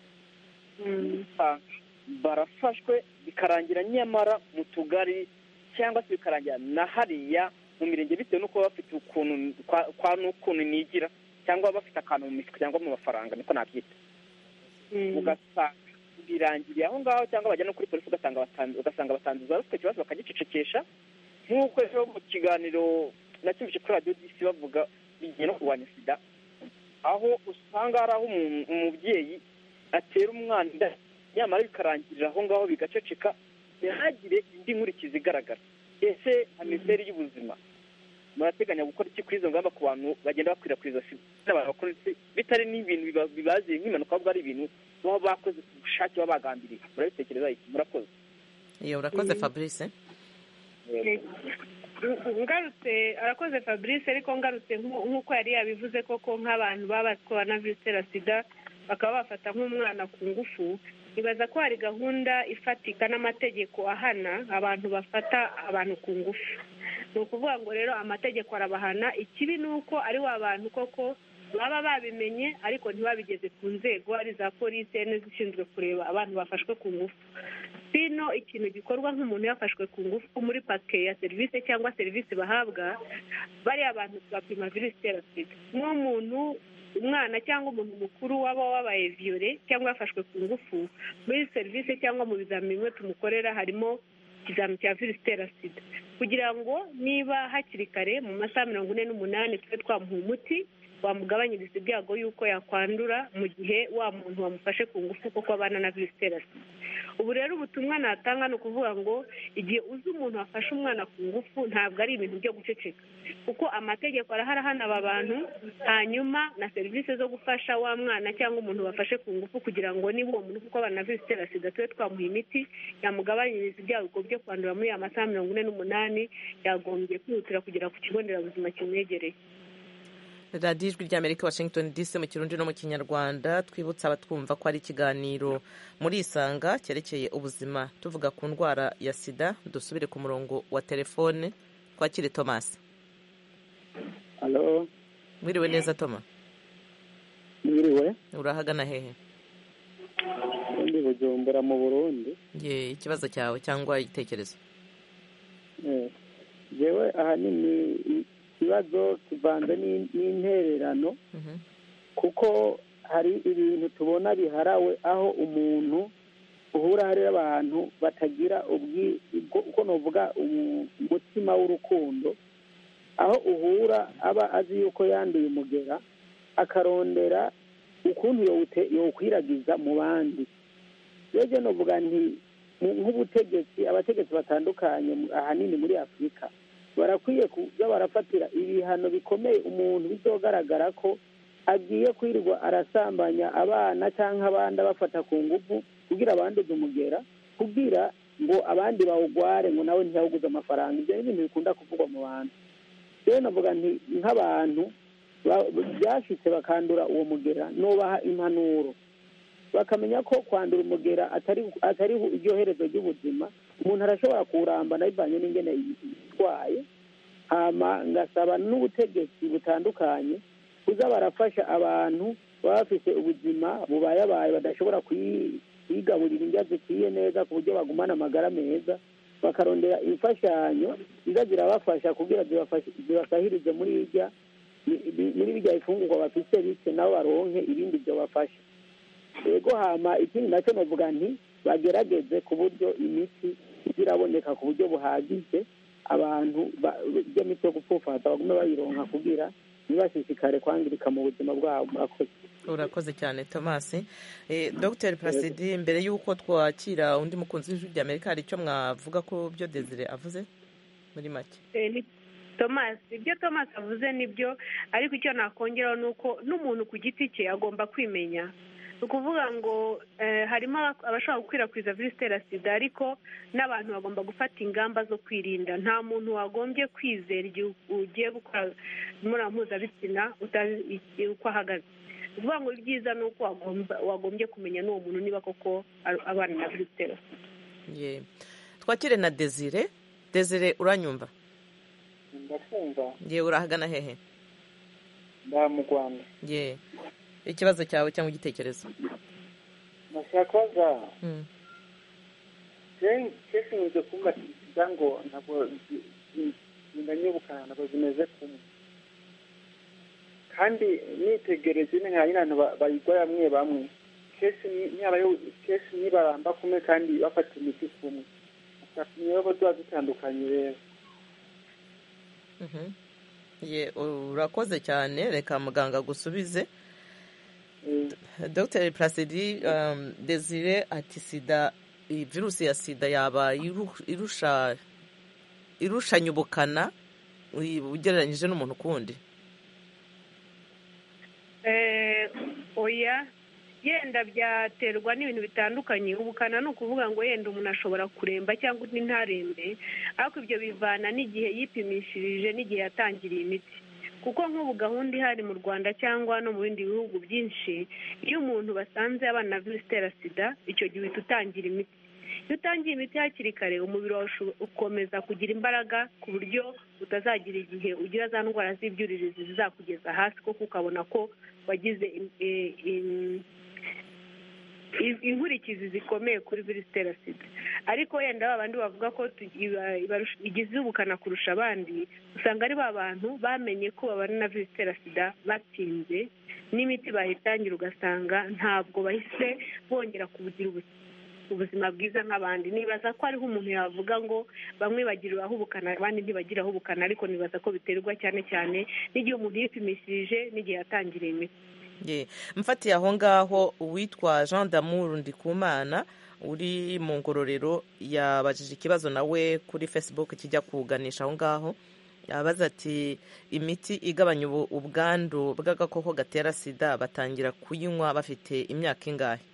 Speaker 6: barafashwe bikarangira nyamara mu tugari cyangwa se bikarangira na hariya mu mirenge, bitewe n'uko bafite n'ukuntu nigira cyangwa bafite akantu mu mifuka cyangwa mu mafaranga, niko nabyita. Ugasanga birangiriye aho ngaho, cyangwa bajya no kuri polisi ugasanga batanduza bafite ikibazo bakagicecekesha, nk'uko rero mu kiganiro nacyumvise kuri radiyo disi bavuga bigiye no kurwanya sida, aho usanga hari aho umubyeyi atera umwana inda, nyamara bikarangirira aho ngaho bigaceceka, ntihagire indi nkurikizi igaragara. Ese minisiteri y'ubuzima murateganya gukora iki kuri izo ngamba ku bantu bagenda bakwirakwiza sida, bitari n'ibintu bibaziye nk'impanuka, ahubwo ari ibintu baba bakoze ku bushake, baba bagambiriye? Murabitekereza iki? Murakoze.
Speaker 1: iyo urakoze Fabrice.
Speaker 5: arakoze Fabrice, ariko ngarutse nk'uko yari yabivuze koko, nk'abantu baba batwawe na virusi itera sida bakaba bafata nk'umwana ku ngufu, ibaza ko hari gahunda ifatika n'amategeko ahana abantu bafata abantu ku ngufu. Ni ukuvuga ngo rero amategeko arabahana. Ikibi ni uko ari wa bantu koko baba babimenye ariko ntibabigeze ku nzego, ari za polisi n'izishinzwe kureba abantu bafashwe ku ngufu. Bino ikintu gikorwa nk'umuntu yafashwe ku ngufu muri pake ya serivisi cyangwa serivisi bahabwa, bariya abantu bapima virusi itera sida. Nk'umuntu, umwana cyangwa umuntu mukuru waba wabaye viyore cyangwa yafashwe ku ngufu, muri serivisi cyangwa mu bizamini bimwe tumukorera harimo ikizami cya virusi itera sida, kugira ngo niba hakiri kare mu masaha 48 tube twamuha umuti wamugabanyiriza ibyago y'uko yakwandura mu gihe wa muntu wamufashe ku ngufu kuko abana na virusi itera sida. Ubu rero ubutumwa natanga ni ukuvuga ngo igihe uzi umuntu wafashe umwana ku ngufu, ntabwo ari ibintu byo guceceka, kuko amategeko araharahana aba bantu, hanyuma na serivisi zo gufasha wa mwana cyangwa umuntu wafashe ku ngufu, kugira ngo niba uwo muntu kuko abana na virusi itera sida tube twamuha imiti yamugabanyiriza ibyago byo kwandura muri ya masaha 48, yagombye kwihutira kugera ku kigo nderabuzima kimwegereye.
Speaker 1: radiyo ijwi ry'Amerika, Washington DC, mu Kirundi no mu Kinyarwanda. Twibutsa abatwumva ko ari ikiganiro muri Isanga cyerekeye ubuzima, tuvuga ku ndwara ya sida. Dusubire ku murongo wa telefone twakire Thomas.
Speaker 3: Halo,
Speaker 1: wiriwe neza Thomas?
Speaker 3: mwiriwe.
Speaker 1: Urahagana hehe?
Speaker 3: Ndi Bujumbura mu Burundi.
Speaker 1: Ikibazo cyawe cyangwa igitekerezo?
Speaker 3: Jewe ahanini ikibazo kivanze n'intererano, kuko hari ibintu tubona biharawe, aho umuntu uhura hari abantu batagira uko novuga umutima w'urukundo, aho uhura aba azi yuko yanduye umugera akarondera ukuntu yokwiragiza mu bandi. Rero novuga nti nk'ubutegetsi, abategetsi batandukanye ahanini muri Afurika barakwiye kuja barafatira ibihano bikomeye umuntu bizogaragara ko agiye kwirirwa arasambanya abana cyangwa abandi bafata ku ngufu kugira abanduze umugera, kugira ngo abandi bawugware ngo nawe ntiyawuguze amafaranga. Ibyo ni ibintu bikunda kuvugwa mu bantu. Rero navuga nti nk'abantu byashitse bakandura uwo mugera, nobaha impanuro bakamenya ko kwandura umugera atari iryo herezo ry'ubuzima. Umuntu arashobora kuramba nabivanye n'ingene yitwaye. Hama ngasaba n'ubutegetsi butandukanye kuza barafasha abantu baba bafite ubuzima bubayabaye, badashobora kwigaburira indya zikwiye neza ku buryo bagumana amagara meza, bakarondera imfashanyo ziza zirabafasha kugira zibasahirize muri birya ifungurwa bafite, bityo nabo baronke ibindi byo bafasha. Yego, hama ikindi nacyo novuga nti bagerageze ku buryo imiti ziraboneka ku buryo buhagije, abantu ibyo miti yo gupfupfata bagume bayironka kugira ntibashishikare kwangirika mu buzima bwabo. Murakoze.
Speaker 1: Urakoze cyane Thomas. Dr Placide, mbere y'uko twakira undi mukunzi w'ijwi ry'Amerika, hari icyo mwavuga ko byo Desire avuze muri make?
Speaker 5: Thomas, ibyo Thomas avuze nibyo, ariko icyo nakongeraho ni uko n'umuntu ku giti cye agomba kwimenya. Ni ukuvuga ngo harimo abashobora gukwirakwiza virusi itera sida, ariko n'abantu bagomba gufata ingamba zo kwirinda. Nta muntu wagombye kwizera igihe ugiye gukora imibonano mpuzabitsina utazi uko ahagaze. Ni ukuvuga ngo ibyiza ni uko wagombye kumenya n'uwo muntu niba koko abana na virusi itera sida.
Speaker 1: twakire na Desire. Desire, uranyumva?
Speaker 7: ndakumva.
Speaker 1: urahagana hehe?
Speaker 7: nda mu Rwanda.
Speaker 1: ikibazo cyawe cyangwa igitekerezo?
Speaker 7: nashaka kubaza kese nzo kumva ngo ntabwo ndanyubukana ntabwo zimeze kumwe, kandi nitegereje nk'abantu bayigwa bamwe kese nibaramba kumwe kandi bafata imiti kumwe, niyo tuba dutandukanye rero.
Speaker 1: urakoze cyane, reka muganga gusubize. Dr Placidi, Desire ati sida, virusi ya sida yaba irushanya ubukana ugereranyije n'umuntu kundi?
Speaker 5: oya, yenda byaterwa n'ibintu bitandukanye. Ubukana ni ukuvuga ngo yenda umuntu ashobora kuremba cyangwa undi ntarembe, ariko ibyo bivana n'igihe yipimishirije n'igihe yatangiriye imiti. kuko nk'ubu gahunda ihari mu Rwanda cyangwa no mu bindi bihugu byinshi, iyo umuntu basanze abana na virusi itera sida, icyo gihe uhita utangira imiti. Iyo utangiye imiti hakiri kare, umubiri wawe ukomeza kugira imbaraga ku buryo utazagira igihe ugira za ndwara z'ibyuririzi zizakugeza hasi, kuko ukabona ko wagize inkurikizi zikomeye kuri virusi itera sida. Ariko wenda babandi bavuga ko igize ubukana kurusha abandi, usanga ari ba bantu bamenye ko babana na virusi itera sida batinze, n'imiti bahitangira ugasanga ntabwo bahise bongera kubugira ubuzima bwiza nk'abandi. Nibaza ko ariho umuntu yavuga ngo bamwe bagiriraho ubukana abandi ntibagiraho ubukana, ariko nibaza ko biterwa cyane cyane n'igihe umuntu yipimishije n'igihe yatangiriye imiti.
Speaker 1: mfatiye aho ngaho, uwitwa Jean d'Amour Ndikumana uri mu Ngororero yabajije ikibazo nawe kuri Facebook kijya kuganisha aho ngaho, abaza ati imiti igabanya ubwandu bw'agakoko gatera sida batangira kuyinywa bafite imyaka ingahe?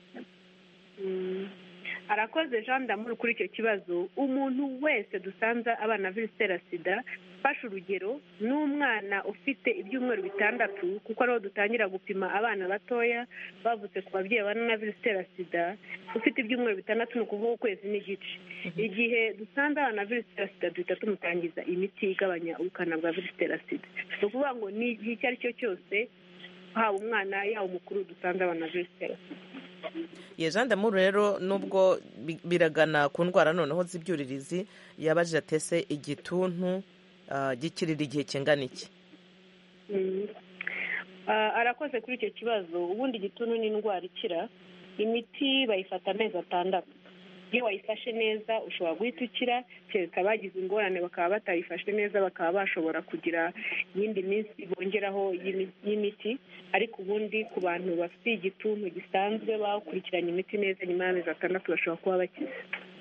Speaker 5: Arakoze Jean d'Amour kuri icyo kibazo. Umuntu wese dusanze abana virusi itera sida, fashe urugero n'umwana ufite ibyumweru 6, kuko ariho dutangira gupima abana batoya bavutse ku babyeyi babana na virusi itera sida, ufite ibyumweru 6 ni ukuvuga ukwezi n'igice. Igihe dusanze abana virusi itera sida duhita tumutangiza imiti igabanya ubukana bwa virusi itera sida. Ni ukuvuga ngo ni igihe icyo ari cyo cyose, haba umwana yaba umukuru dusanze abana virusi itera sida.
Speaker 1: Jean d'Amour rero nubwo biragana ku ndwara noneho z'ibyuririzi, yabajije atese igituntu gikirira igihe kingana iki?
Speaker 5: Arakoze kuri icyo kibazo. Ubundi igituntu ni indwara ikira, imiti bayifata amezi 6. Iyo wayifashe neza ushobora guhita ukira, kereka abagize ingorane bakaba batayifashe neza bakaba bashobora kugira iyindi minsi bongeraho y'imiti, ariko ubundi ku bantu bafite igituntu gisanzwe bakurikiranye imiti neza, nyuma y'amezi 6 bashobora kuba bakize.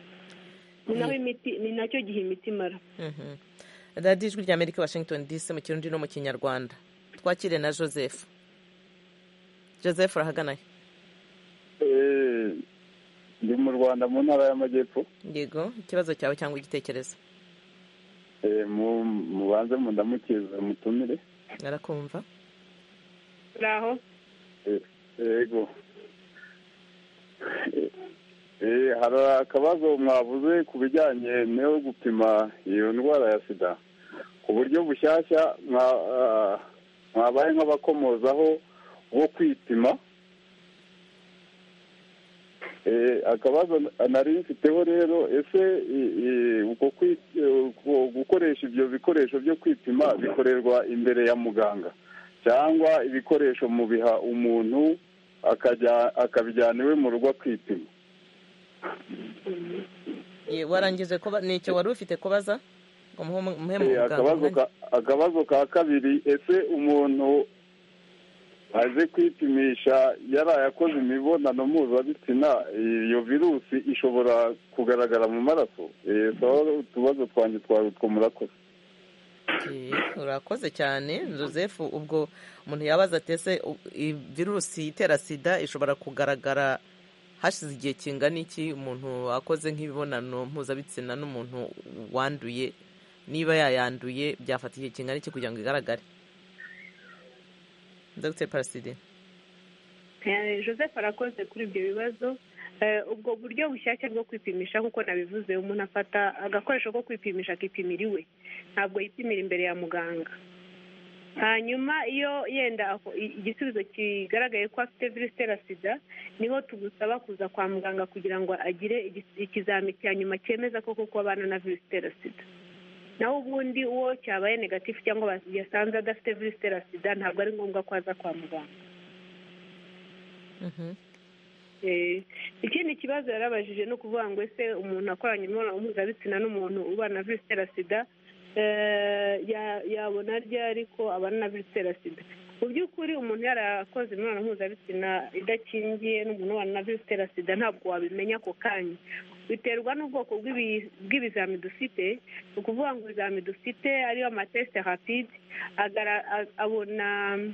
Speaker 5: Ni nacyo gihe imiti imara.
Speaker 1: radiyo ijwi ry'Amerika, Washington DC, mu Kirundi no mu Kinyarwanda. Twakire na Joseph. Joseph, urahagana he?
Speaker 8: Ndi mu Rwanda, mu ntara y'Amajyepfo.
Speaker 1: Yego, ikibazo cyawe cyangwa igitekerezo?
Speaker 8: Mubanze mundamukize mutumire.
Speaker 1: Arakumva.
Speaker 5: Uraho?
Speaker 8: Yego. Hari akabazo mwavuze ku bijyanye no gupima iyo ndwara ya sida ku buryo bushyashya mwabaye nk'abakomozaho wo kwipima. Akabazo nari mfiteho rero, ese gukoresha ibyo bikoresho byo kwipima bikorerwa imbere ya muganga, cyangwa ibikoresho mubiha umuntu akabijyana iwe mu rugo kwipima?
Speaker 1: warangije ko nicyo wari ufite kubaza?
Speaker 8: Akabazo ka kabiri, ese umuntu aje kwipimisha yarayakoze imibonano mpuzabitsina, iyo virusi ishobora kugaragara mu maraso? Utubazo twanjye twari utwo. Murakoze.
Speaker 1: Urakoze cyane Joseph. Ubwo umuntu yabaza ati ese virusi itera sida ishobora kugaragara hashize igihe kingana iki umuntu akoze nk'imibonano mpuzabitsina n'umuntu wanduye? Niba yayanduye byafata igihe kingana iki kugira ngo igaragare? Dr. Placidi.
Speaker 5: Joseph arakoze kuri ibyo bibazo. ubwo buryo bushyashya bwo kwipimisha nk'uko nabivuze, umuntu afata agakoresho ko kwipimisha akipimira iwe, ntabwo yipimira imbere ya muganga. hanyuma iyo yenda igisubizo kigaragaye ko afite virusi itera sida, niho tugusaba kuza kwa muganga kugira ngo agire ikizami cya nyuma cyemeza ko koko abana na virusi itera sida. naho ubundi uwo cyabaye negatifu cyangwa yasanze adafite virusi itera sida, ntabwo ari ngombwa ko aza kwa muganga. ikindi kibazo yarabajije no kuvuga ngo ese umuntu akoranye imibonano mpuzabitsina n'umuntu ubana na virusi itera sida yabona ryari ko abana na virusi itera sida. mu by'ukuri umuntu yarakoze imibonano mpuzabitsina idakingiye n'umuntu ubana na virusi itera sida ntabwo wabimenya ako kanya, biterwa n'ubwoko bw'ibizami dufite. ni ukuvuga ngo ibizami dufite ariyo amatesite rapide abona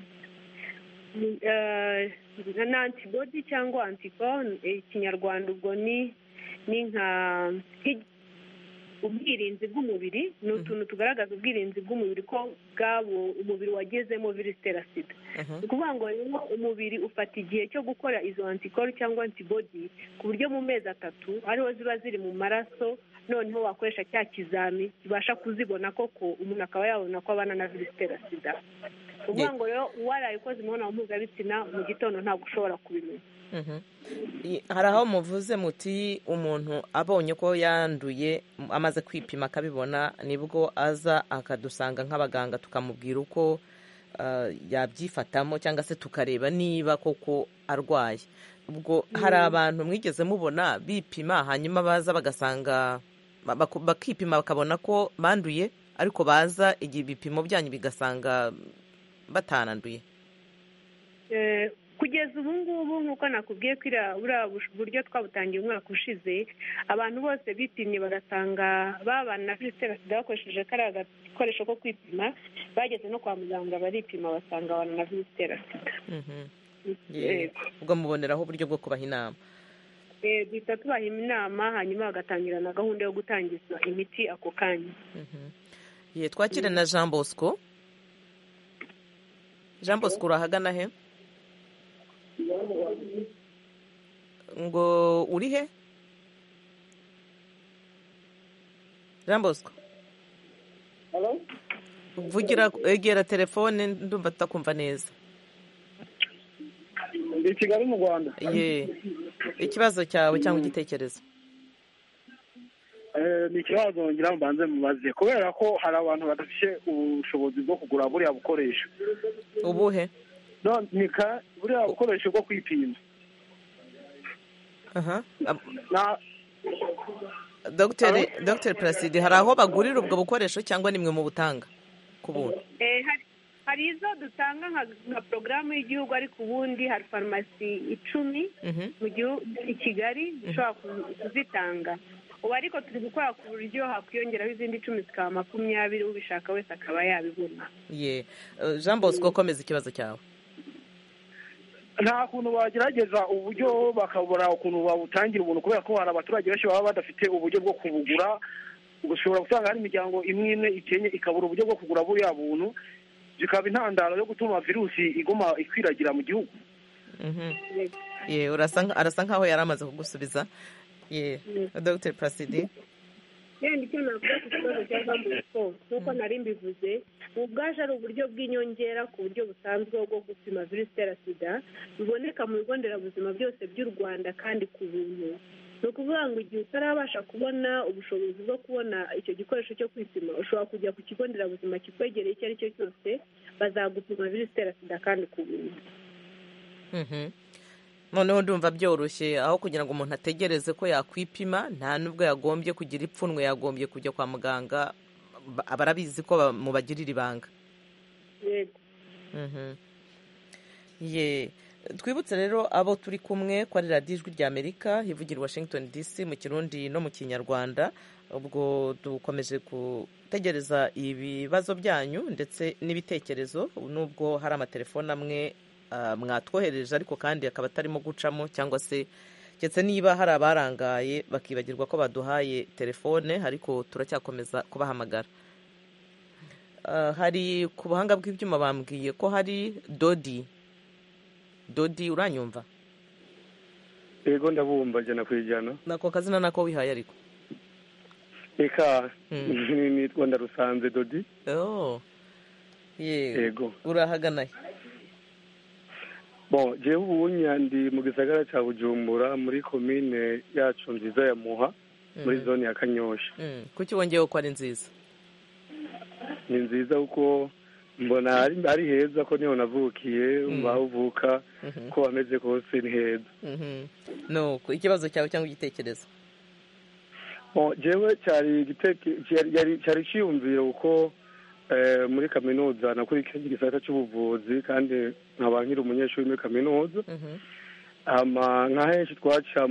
Speaker 5: na antibody cyangwa antikoro, ikinyarwanda ubwo ni nka ubwirinzi bw'umubiri, ni utuntu tugaragaza ubwirinzi bw'umubiri ko bwabo umubiri wagezemo virusi itera sida. ni ukuvuga ngo umubiri ufata igihe cyo gukora izo antikoro cyangwa antibody ku buryo mu mezi 3 ariho ziba ziri mu maraso, noneho wakoresha cya kizami kibasha kuzibona koko umuntu akaba yabona ko abana na virusi itera sida. uvuga ngo rero warayikoze imibonano mpuzabitsina mu gitondo ntabwo ushobora kubimenya.
Speaker 1: hari aho muvuze muti umuntu abonye ko yanduye amaze kwipima akabibona nibwo aza akadusanga nk'abaganga tukamubwira uko yabyifatamo cyangwa se tukareba niba koko arwaye. ubwo hari abantu mwigeze mubona bipima hanyuma baza bagasanga bakipima bakabona ko banduye ariko baza igihe ibipimo byanyu bigasanga batananduye?
Speaker 5: kugeza ubu ngubu nk'uko nakubwiye ko buriya buryo twabutangiye umwaka ushize, abantu bose bipimye bagasanga babana na virusi itera sida bakoresheje kariya gakoresho ko kwipima, bageze no kwa muganga baripima basanga abana na virusi itera sida.
Speaker 1: ubwo muboneraho uburyo bwo kubaha inama?
Speaker 5: duhita tubaha inama hanyuma bagatangira na gahunda yo gutangiza imiti ako kanya.
Speaker 1: twakire na Jean Bosco. Jean Bosco urahagana he? ngo uri he Jean Bosco? vugira, egera telefone, ndumva tutakumva neza.
Speaker 3: i Kigali mu Rwanda.
Speaker 1: ikibazo cyawe cyangwa igitekerezo?
Speaker 3: ni ikibazo ngira mbanze mubaze, kubera ko hari abantu badafite ubushobozi bwo kugura buriya bukoresho.
Speaker 1: ubuhe?
Speaker 3: buriya bukoresho bwo kwipima.
Speaker 1: Dr. Placide, hari aho bagurira ubwo bukoresho cyangwa nimwe mu butanga ku buntu?
Speaker 5: hari izo dutanga nka porogaramu y'igihugu, ariko ubundi hari farumasi 10 mu gihugu i Kigali zishobora kuzitanga. ubu ariko turi gukora ku buryo hakwiyongeraho izindi 10 zikaba 20, ubishaka wese akaba yabibona.
Speaker 1: Jean Bosco, komeza ikibazo cyawe.
Speaker 3: nta kuntu bagerageza uburyo bakabura ukuntu babutangira ubuntu, kubera ko hari abaturage benshi baba badafite uburyo bwo kubugura. ushobora gusanga hari imiryango imwe ikenye ikabura uburyo bwo kugura buriya buntu, bikaba intandaro yo gutuma virusi iguma ikwiragira mu gihugu.
Speaker 1: arasa nkaho yari amaze kugusubiza. Dr. Placide.
Speaker 5: icyo navuga ku kibazo cya Jean Bosco nk'uko nari mbivuze, ubu bwaje ari uburyo bw'inyongera ku buryo busanzwe bwo gupima virusi itera sida, buboneka mu bigo nderabuzima byose by'u Rwanda kandi ku buntu. ni ukuvuga ngo igihe utarabasha kubona ubushobozi bwo kubona icyo gikoresho cyo kwipima, ushobora kujya ku kigo nderabuzima kikwegereye icyo ari cyo cyose, bazagupima virusi itera sida kandi ku buntu.
Speaker 1: noneho ndumva byoroshye, aho kugira ngo umuntu ategereze ko yakwipima, nta nubwo yagombye kugira ipfunwe, yagombye kujya kwa muganga, barabizi ko mubagirira ibanga. twibutse rero abo turi kumwe ko ari radiyo ijwi rya Amerika ivugira Washington DC mu Kirundi no mu Kinyarwanda. ubwo dukomeje gutegereza ibibazo byanyu ndetse n'ibitekerezo, nubwo hari amatelefone amwe mwatwohereje ariko kandi akaba atarimo gucamo, cyangwa se ndetse niba hari abarangaye bakibagirwa ko baduhaye telefone, ariko turacyakomeza kubahamagara. hari ku buhanga bw'ibyuma bambwiye ko hari Dodi, uranyumva?
Speaker 9: yego ndabumva jana kwijana.
Speaker 1: Nako kazina nako wihaye ariko.
Speaker 9: Eka nitwa Ndarusanze Dodi.
Speaker 1: Oh.
Speaker 9: Yego.
Speaker 1: Urahagana.
Speaker 9: Bon, jewe ubunya ndi mu gisagara ca Bujumbura muri commune yacu nziza ya Muha muri zone ya Kanyosha.
Speaker 1: Kuki wongeyeho ko ari nziza?
Speaker 9: Ni nziza uko mbona ari heza ko niho navukiye bavuka ko bameze kose ni heza.
Speaker 1: No, ikibazo cyawe cyangwa igitekerezo?
Speaker 9: Jewe cyari cyiyumvira uko muri kaminuza nakurikiranye igisata cy'ubuvuzi kandi nkaba nkiri umunyeshuri muri kaminuza. Nka henshi twaca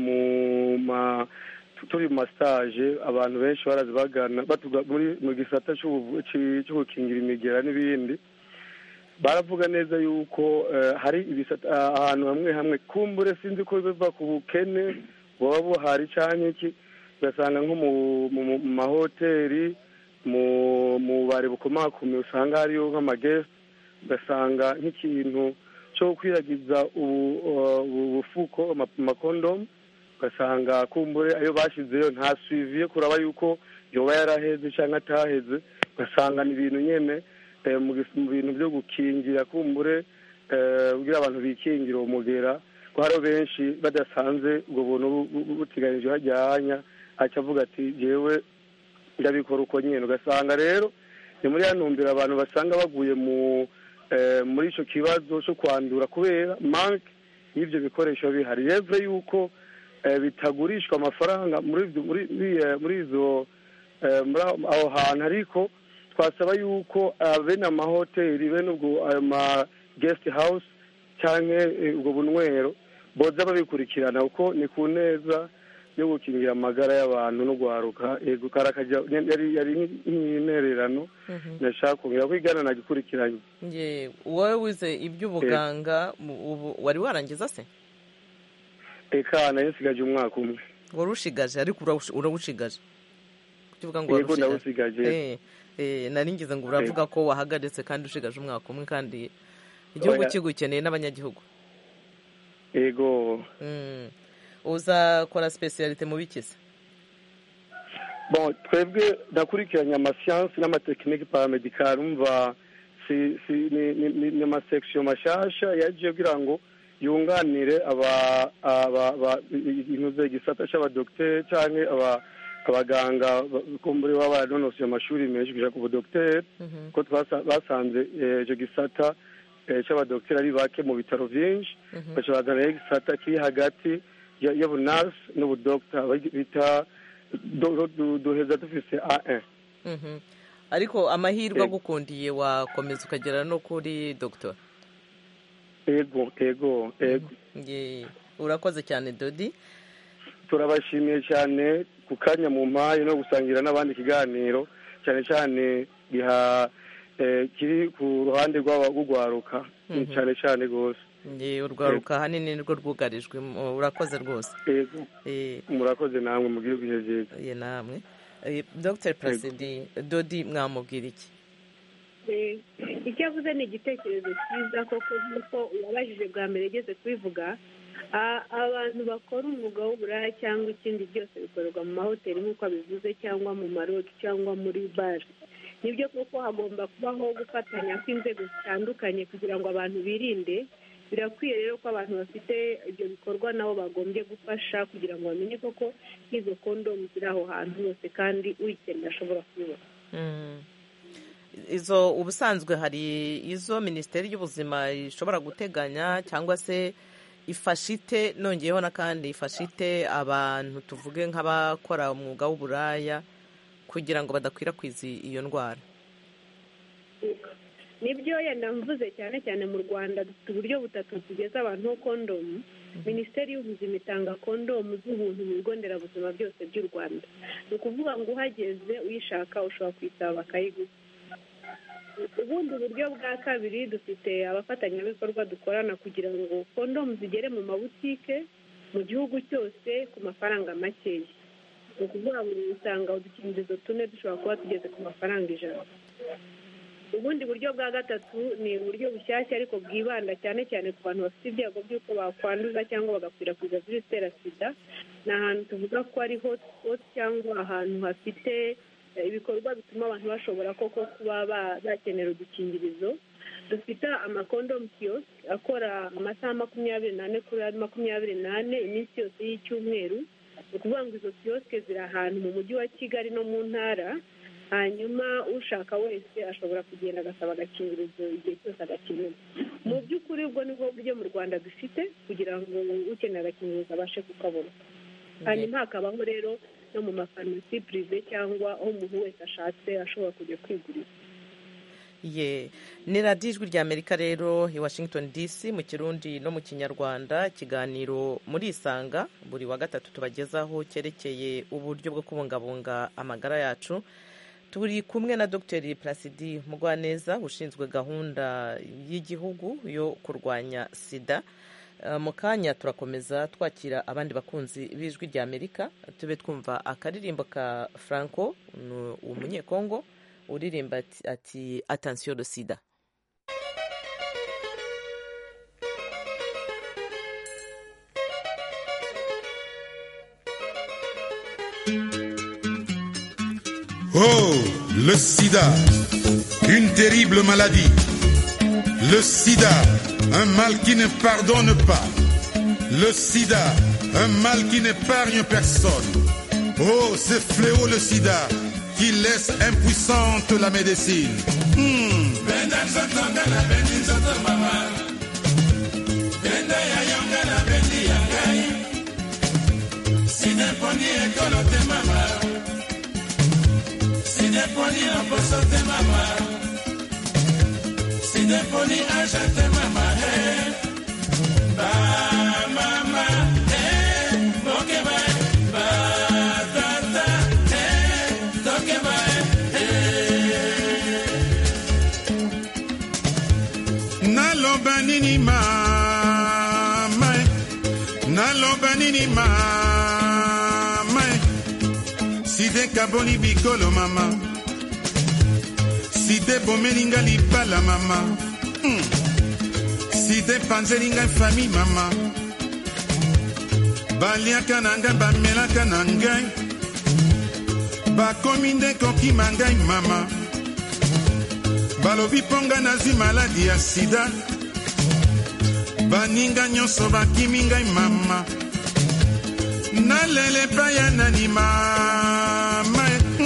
Speaker 9: turi mu stage abantu benshi barazi bagana mu gisata cyo gukingira imigera n'ibindi baravuga neza yuko hari ibisata ahantu hamwe kumbure sinzi ko biva ku bukene baba buhari cyane iki ugasanga nko mu mahoteli mu bare bukomakomeye usanga hariyo nk'amagesi ugasanga nk'ikintu cyo kwiragiza ubufuko amakondomu ugasanga kumbure ayo bashizeyo nta suivi kuraba yuko yoba yaraheze cyangwa ataheze ugasanga ni ibintu nyene mu bintu byo gukingira kumbure kugira abantu bikingira umugera ko hari benshi badasanze ubwo buntu butiganije hajyanya acavuga ati jewe ndabikora uko nyene ugasanga rero ni muri yanumbira abantu basanga baguye muri ico kibazo cyo kwandura kubera manque y'ivyo bikoresho bihari revre yuko bitagurishwa amafaranga muri izo aho hantu ariko twasaba yuko bene amahoteli bene ubwo ayo ma guest house cyangwa ubwo bunywero boza babikurikirana uko ni ku neza yo gukingira amagara y'abantu no guharuka yego karakajya yari nk'intererano nashaka kongera kwigana nagikurikiranye.
Speaker 1: Wowe wize iby'ubuganga wari warangiza se?
Speaker 9: Eka nayo nsigaje umwaka umwe.
Speaker 1: Warushigaje ariko urawushigaje? Kuvuga ngo
Speaker 9: warushigaje.
Speaker 1: Nari ngize ngo uravuga ko wahagaritse kandi ushigaje umwaka umwe kandi igihugu kigukeneye n'abanyagihugu.
Speaker 9: Yego.
Speaker 1: Uzakora specialite mu bikize?
Speaker 9: Bon, twebwe ndakurikiranya amasiyansi n'amatekinike paramedical umva ni amasection mashasha yaje kugira ngo yunganire inuze gisata cy'abadokiteri cyangwa abaganga kumbure baba banonosoye amashuri menshi kuja ku budokiteri ko basanze icyo gisata cy'abadokiteri ari bake mu bitaro byinshi bashobora igisata kiri hagati y'ubunasi n'ubudokita bita duheza dufise A1.
Speaker 1: Ariko amahirwe agukundiye wakomeza ukagera no kuri doctor?
Speaker 9: Ego.
Speaker 1: Urakoze cyane Dodi.
Speaker 9: Turabashimiye cyane ku kanya mu mpaye no gusangira n'abandi kiganiro cyane cyane kiri ku ruhande rw'urwaruka cyane cyane rwose.
Speaker 1: Urwaruka hanini nirwo rwugarijwe. Urakoze rwose.
Speaker 9: Murakoze namwe mu gihugu cyiza.
Speaker 1: Namwe Dr. Placide Dodi mwamubwira iki?
Speaker 5: Icyo avuze ni igitekerezo cyiza koko nk'uko uwabajije bwa mbere ageze kubivuga. Abantu bakora umwuga w'uburaya cyangwa ikindi byose bikorerwa mu mahoteli nk'uko abivuze cyangwa mu marogi cyangwa muri bare. Nibyo koko hagomba kubaho gufatanya kw'inzego zitandukanye kugira ngo abantu birinde. Birakwiye rero ko abantu bafite ibyo bikorwa nabo bagombye gufasha kugira ngo bamenye koko izo kondomu ziri aho hantu hose kandi uyikeneye ashobora kubibona.
Speaker 1: Izo ubusanzwe hari izo Minisiteri y'Ubuzima ishobora guteganya cyangwa se ifashite nongeyeho n'akandi ifashite abantu tuvuge nk'abakora umwuga w'uburaya kugira ngo badakwirakwiza iyo ndwara?
Speaker 5: Nibyo yenda mvuze cyane cyane mu Rwanda dufite uburyo butatu tugeza abantu ho kondomu. Minisiteri y'Ubuzima itanga kondomu z'ubuntu mu bigo nderabuzima byose by'u Rwanda. Ni ukuvuga ngo uhageze uyishaka ushobora kuyisaba bakayiguha. Ubundi buryo bwa kabiri dufite abafatanyabikorwa dukorana kugira ngo kondomu zigere mu mabutike mu gihugu cyose ku mafaranga makeya. Ni ukuvuga ngo usanga udukingirizo tune dushobora kuba tugeze ku mafaranga 100. ubundi buryo bwa gatatu ni uburyo bushyashya ariko bwibanda cyane cyane ku bantu bafite ibyago by'uko bakwanduza cyangwa bagakwirakwiza virusi itera sida. ni ahantu tuvuga ko ari hotspot cyangwa ahantu hafite ibikorwa bituma abantu bashobora koko kuba bakenera udukingirizo. dufite amakondomu kiyosike akora amasaha 24 kuri 24 iminsi yose y'icyumweru. ni ukuvuga ngo izo kiyosike ziri ahantu mu mujyi wa Kigali no mu ntara, hanyuma ushaka wese ashobora kugenda agasaba agakingirizo igihe cyose agakeneye. mu by'ukuri ubwo ni bwo buryo mu Rwanda dufite kugira ngo ukeneye agakingirizo abashe kukabona. hanyuma hakabaho rero no mu mafarumasi pirive cyangwa aho umuntu wese ashatse ashobora kujya kwigurira.
Speaker 1: ni radiyo ijwi rya Amerika rero i Washington DC mu Kirundi no mu Kinyarwanda. ikiganiro muri Isanga buri wa gatatu tubagezaho cyerekeye uburyo bwo kubungabunga amagara yacu. turi kumwe na Dr Placide Mugwaneza ushinzwe gahunda y'igihugu yo kurwanya sida. mu kanya turakomeza twakira abandi bakunzi b'ijwi rya Amerika. tube twumva akaririmbo ka Franco umunyekongo uririmba ati attention le sida.
Speaker 10: Oh, le sida, une terrible maladie. Le sida, un mal qui ne pardonne pas. Le sida, un mal qui n'épargne personne. Oh, ce fléau, le sida, qui laisse impuissante la médecine. Nalobanini mama side kaboni bikolo mama side bomelinga libala mama side panzelinga famille mama baliaka nanga bamelaka na ngai bakomi nde kokima ngai mama balobi ponga nazwi maladi ya sida baninga nyonso bakimi ngai mama nalele pa ya nani mama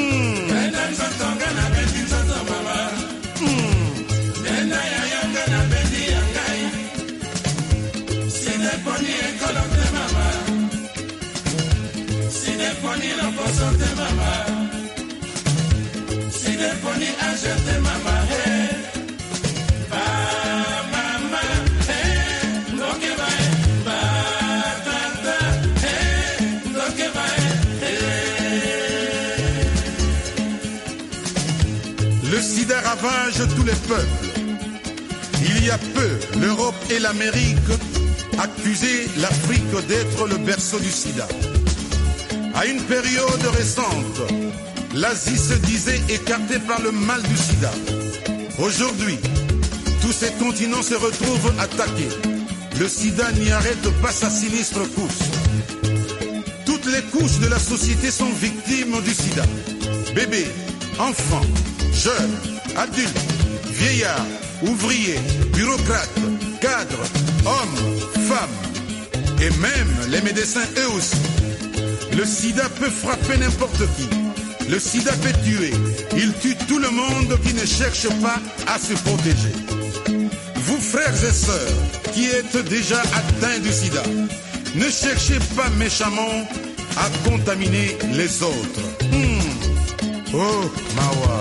Speaker 10: Le sida ravage tous les peuples. Il y a peu, l'Europe et l'Amérique accusaient l'Afrique d'être le berceau du sida. À une période récente, l'Asie se disait écartée par le mal du sida. Aujourd'hui, tous ces continents se retrouvent attaqués. Le sida n'y arrête pas sa sinistre course. Toutes les couches de la société sont victimes du sida. Bébés, enfants, jeunes, adultes, vieillards, ouvriers, bureaucrates, cadres, hommes, femmes, et même les médecins eux aussi. Le sida peut frapper n'importe qui. Le sida peut tuer. Il tue tout le monde qui ne cherche pas à se protéger. Vous frères et sœurs qui êtes déjà atteints du sida, ne cherchez pas méchamment à contaminer les autres. Oh, Mawa.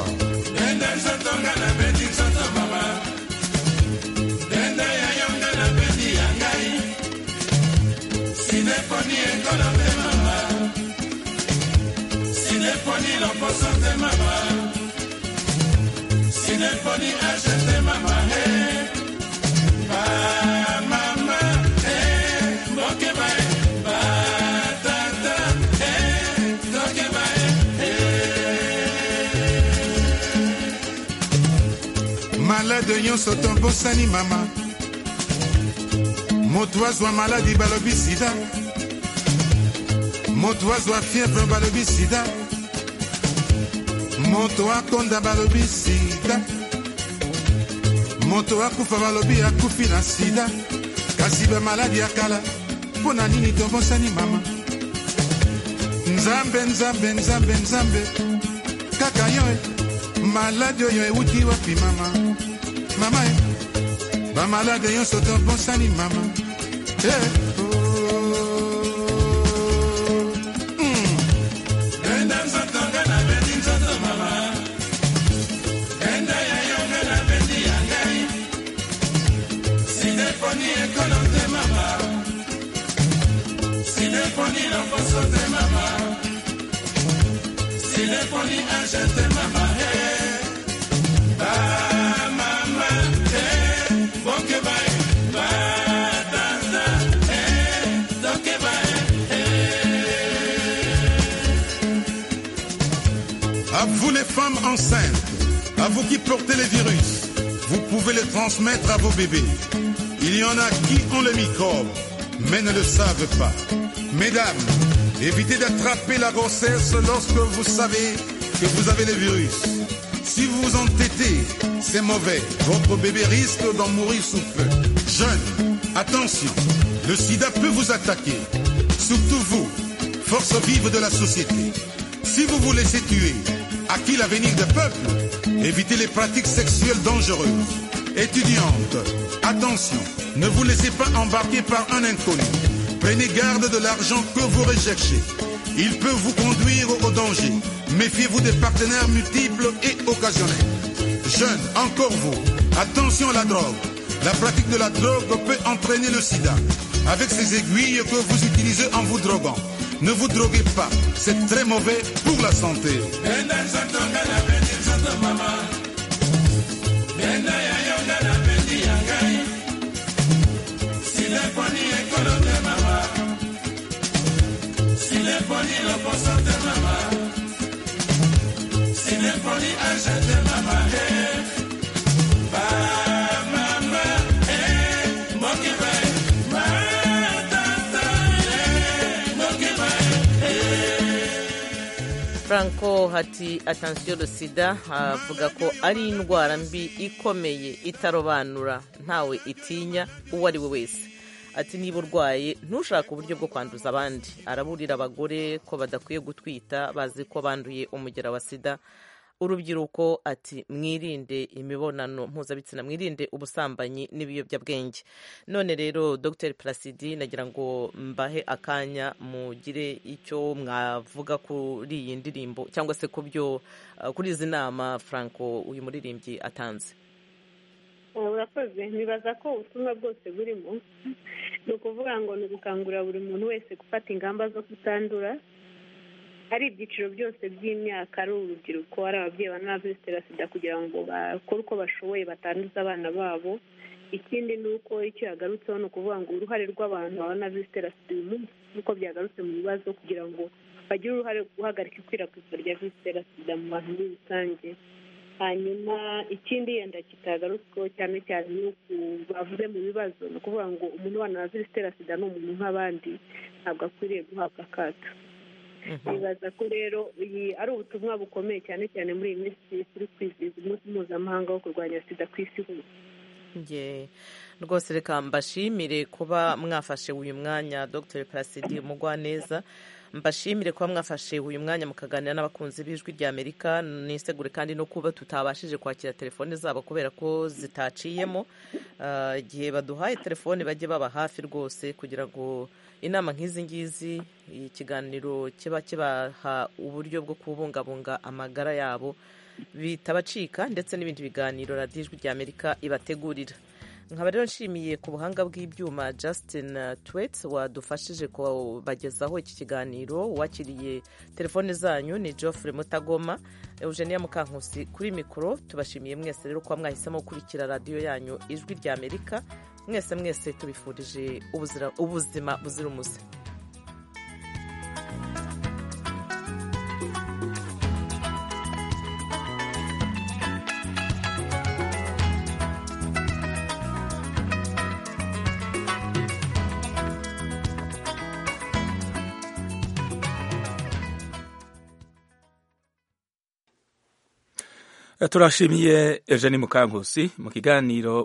Speaker 10: malade nyonso tombosani mama moto azwa maladi balobi sida moto azwa fièvre balobi sida moto akonda balobi sida moto akufa balobi akufi na sida kasi bamaladi ya kala mpo na nini tombosani mama nzambe nzambe nzambe nzambe kaka yo maladi oyo ewuti wapi mama mama bamalade nyonso tombosani mama À vous les femmes enceintes, à vous qui portez les virus, vous pouvez les transmettre à vos bébés. Il y en a qui ont le microbe, mais ne le savent pas. Mesdames, évitez d'attraper la grossesse lorsque vous savez que vous avez le virus. Si vous vous entêtez, c'est mauvais. Votre bébé risque d'en mourir sous peu. Jeunes, attention, le sida peut vous attaquer. Surtout vous, force vive de la société. Si vous vous laissez tuer, à qui l'avenir des peuples? Évitez les pratiques sexuelles dangereuses. Étudiantes, attention, ne vous laissez pas embarquer par un inconnu. Prenez garde de l'argent que vous recherchez. Il peut vous conduire au danger. Méfiez-vous des partenaires multiples et occasionnels. Jeunes, encore vous, attention à la drogue. La pratique de la drogue peut entraîner le sida. Avec ces aiguilles que vous utilisez en vous droguant. Ne vous droguez pas, c'est très mauvais pour la santé.
Speaker 1: Franco hati attention le sida avuga ko ari indwara mbi ikomeye itarobanura ntawe itinya uwo ari we wese. Ati niba urwaye ntushaka uburyo bwo kwanduza abandi. Araburira abagore ko badakwiye gutwita bazi ko banduye umugera wa sida. Urubyiruko ati mwirinde imibonano mpuzabitsina, mwirinde ubusambanyi n'ibiyobyabwenge. None rero Dr Placidi nagira ngo mbahe akanya mugire icyo mwavuga kuri iyi ndirimbo cyangwa se kubyo kuri izi nama Franco uyu muririmbyi atanze.
Speaker 5: Urakoze, nibaza ko ubutumwa bwose burimo ni ukuvuga ngo ni ugukangurira buri muntu wese gufata ingamba zo kutandura. Ari ibyiciro byose by'imyaka, ari urubyiruko, ari ababyeyi bana virusi sida, kugira ngo bakore uko bashoboye batanduza abana babo. Ikindi ni uko icyo yagarutseho ni ukuvuga ngo uruhare rw'abantu babana virusi sida uyu munsi nk'uko byagarutse mu bibazo, kugira ngo bagire uruhare guhagarika ikwirakwizwa rya virusi sida mu bantu muri rusange. Hanyuma ikindi yenda kitagarutsweho cyane cyane ni uko bavuze mu bibazo, ni ukuvuga ngo umuntu ubana na virusi sida ni umuntu nk'abandi, ntabwo akwiriye guhabwa akato. Nibaza ko rero iyi ari ubutumwa bukomeye cyane cyane muri iyi minsi turi kwizihiza umunsi mpuzamahanga wo kurwanya sida ku isi hose.
Speaker 1: Rwose reka mbashimire kuba mwafashe uyu mwanya Dr Placidi Mugwaneza. Mbashimire kuba mwafashe uyu mwanya mukaganira n'abakunzi b'Ijwi rya Amerika. Nisegure kandi no kuba tutabashije kwakira telefone zabo kubera ko zitaciyemo. Igihe baduhaye telefone bajye baba hafi rwose kugira ngo inama nk'izi ngizi, ikiganiro kiba kibaha uburyo bwo kubungabunga amagara yabo bitabacika, ndetse n'ibindi biganiro radiyo Ijwi rya Amerika ibategurira. Nkaba rero nshimiye ku buhanga bw'ibyuma Justin Twets wadufashije kubagezaho iki kiganiro. Wakiriye telefone zanyu ni Geoffrey Mutagoma, Eugenia Mukankusi kuri mikoro. Tubashimiye mwese rero kuba mwahisemo gukurikira radiyo yanyu Ijwi rya Amerika. Mwese tubifurije ubuzima buzira umuze.
Speaker 11: turashimiye Eugenie Mukankusi mu kiganiro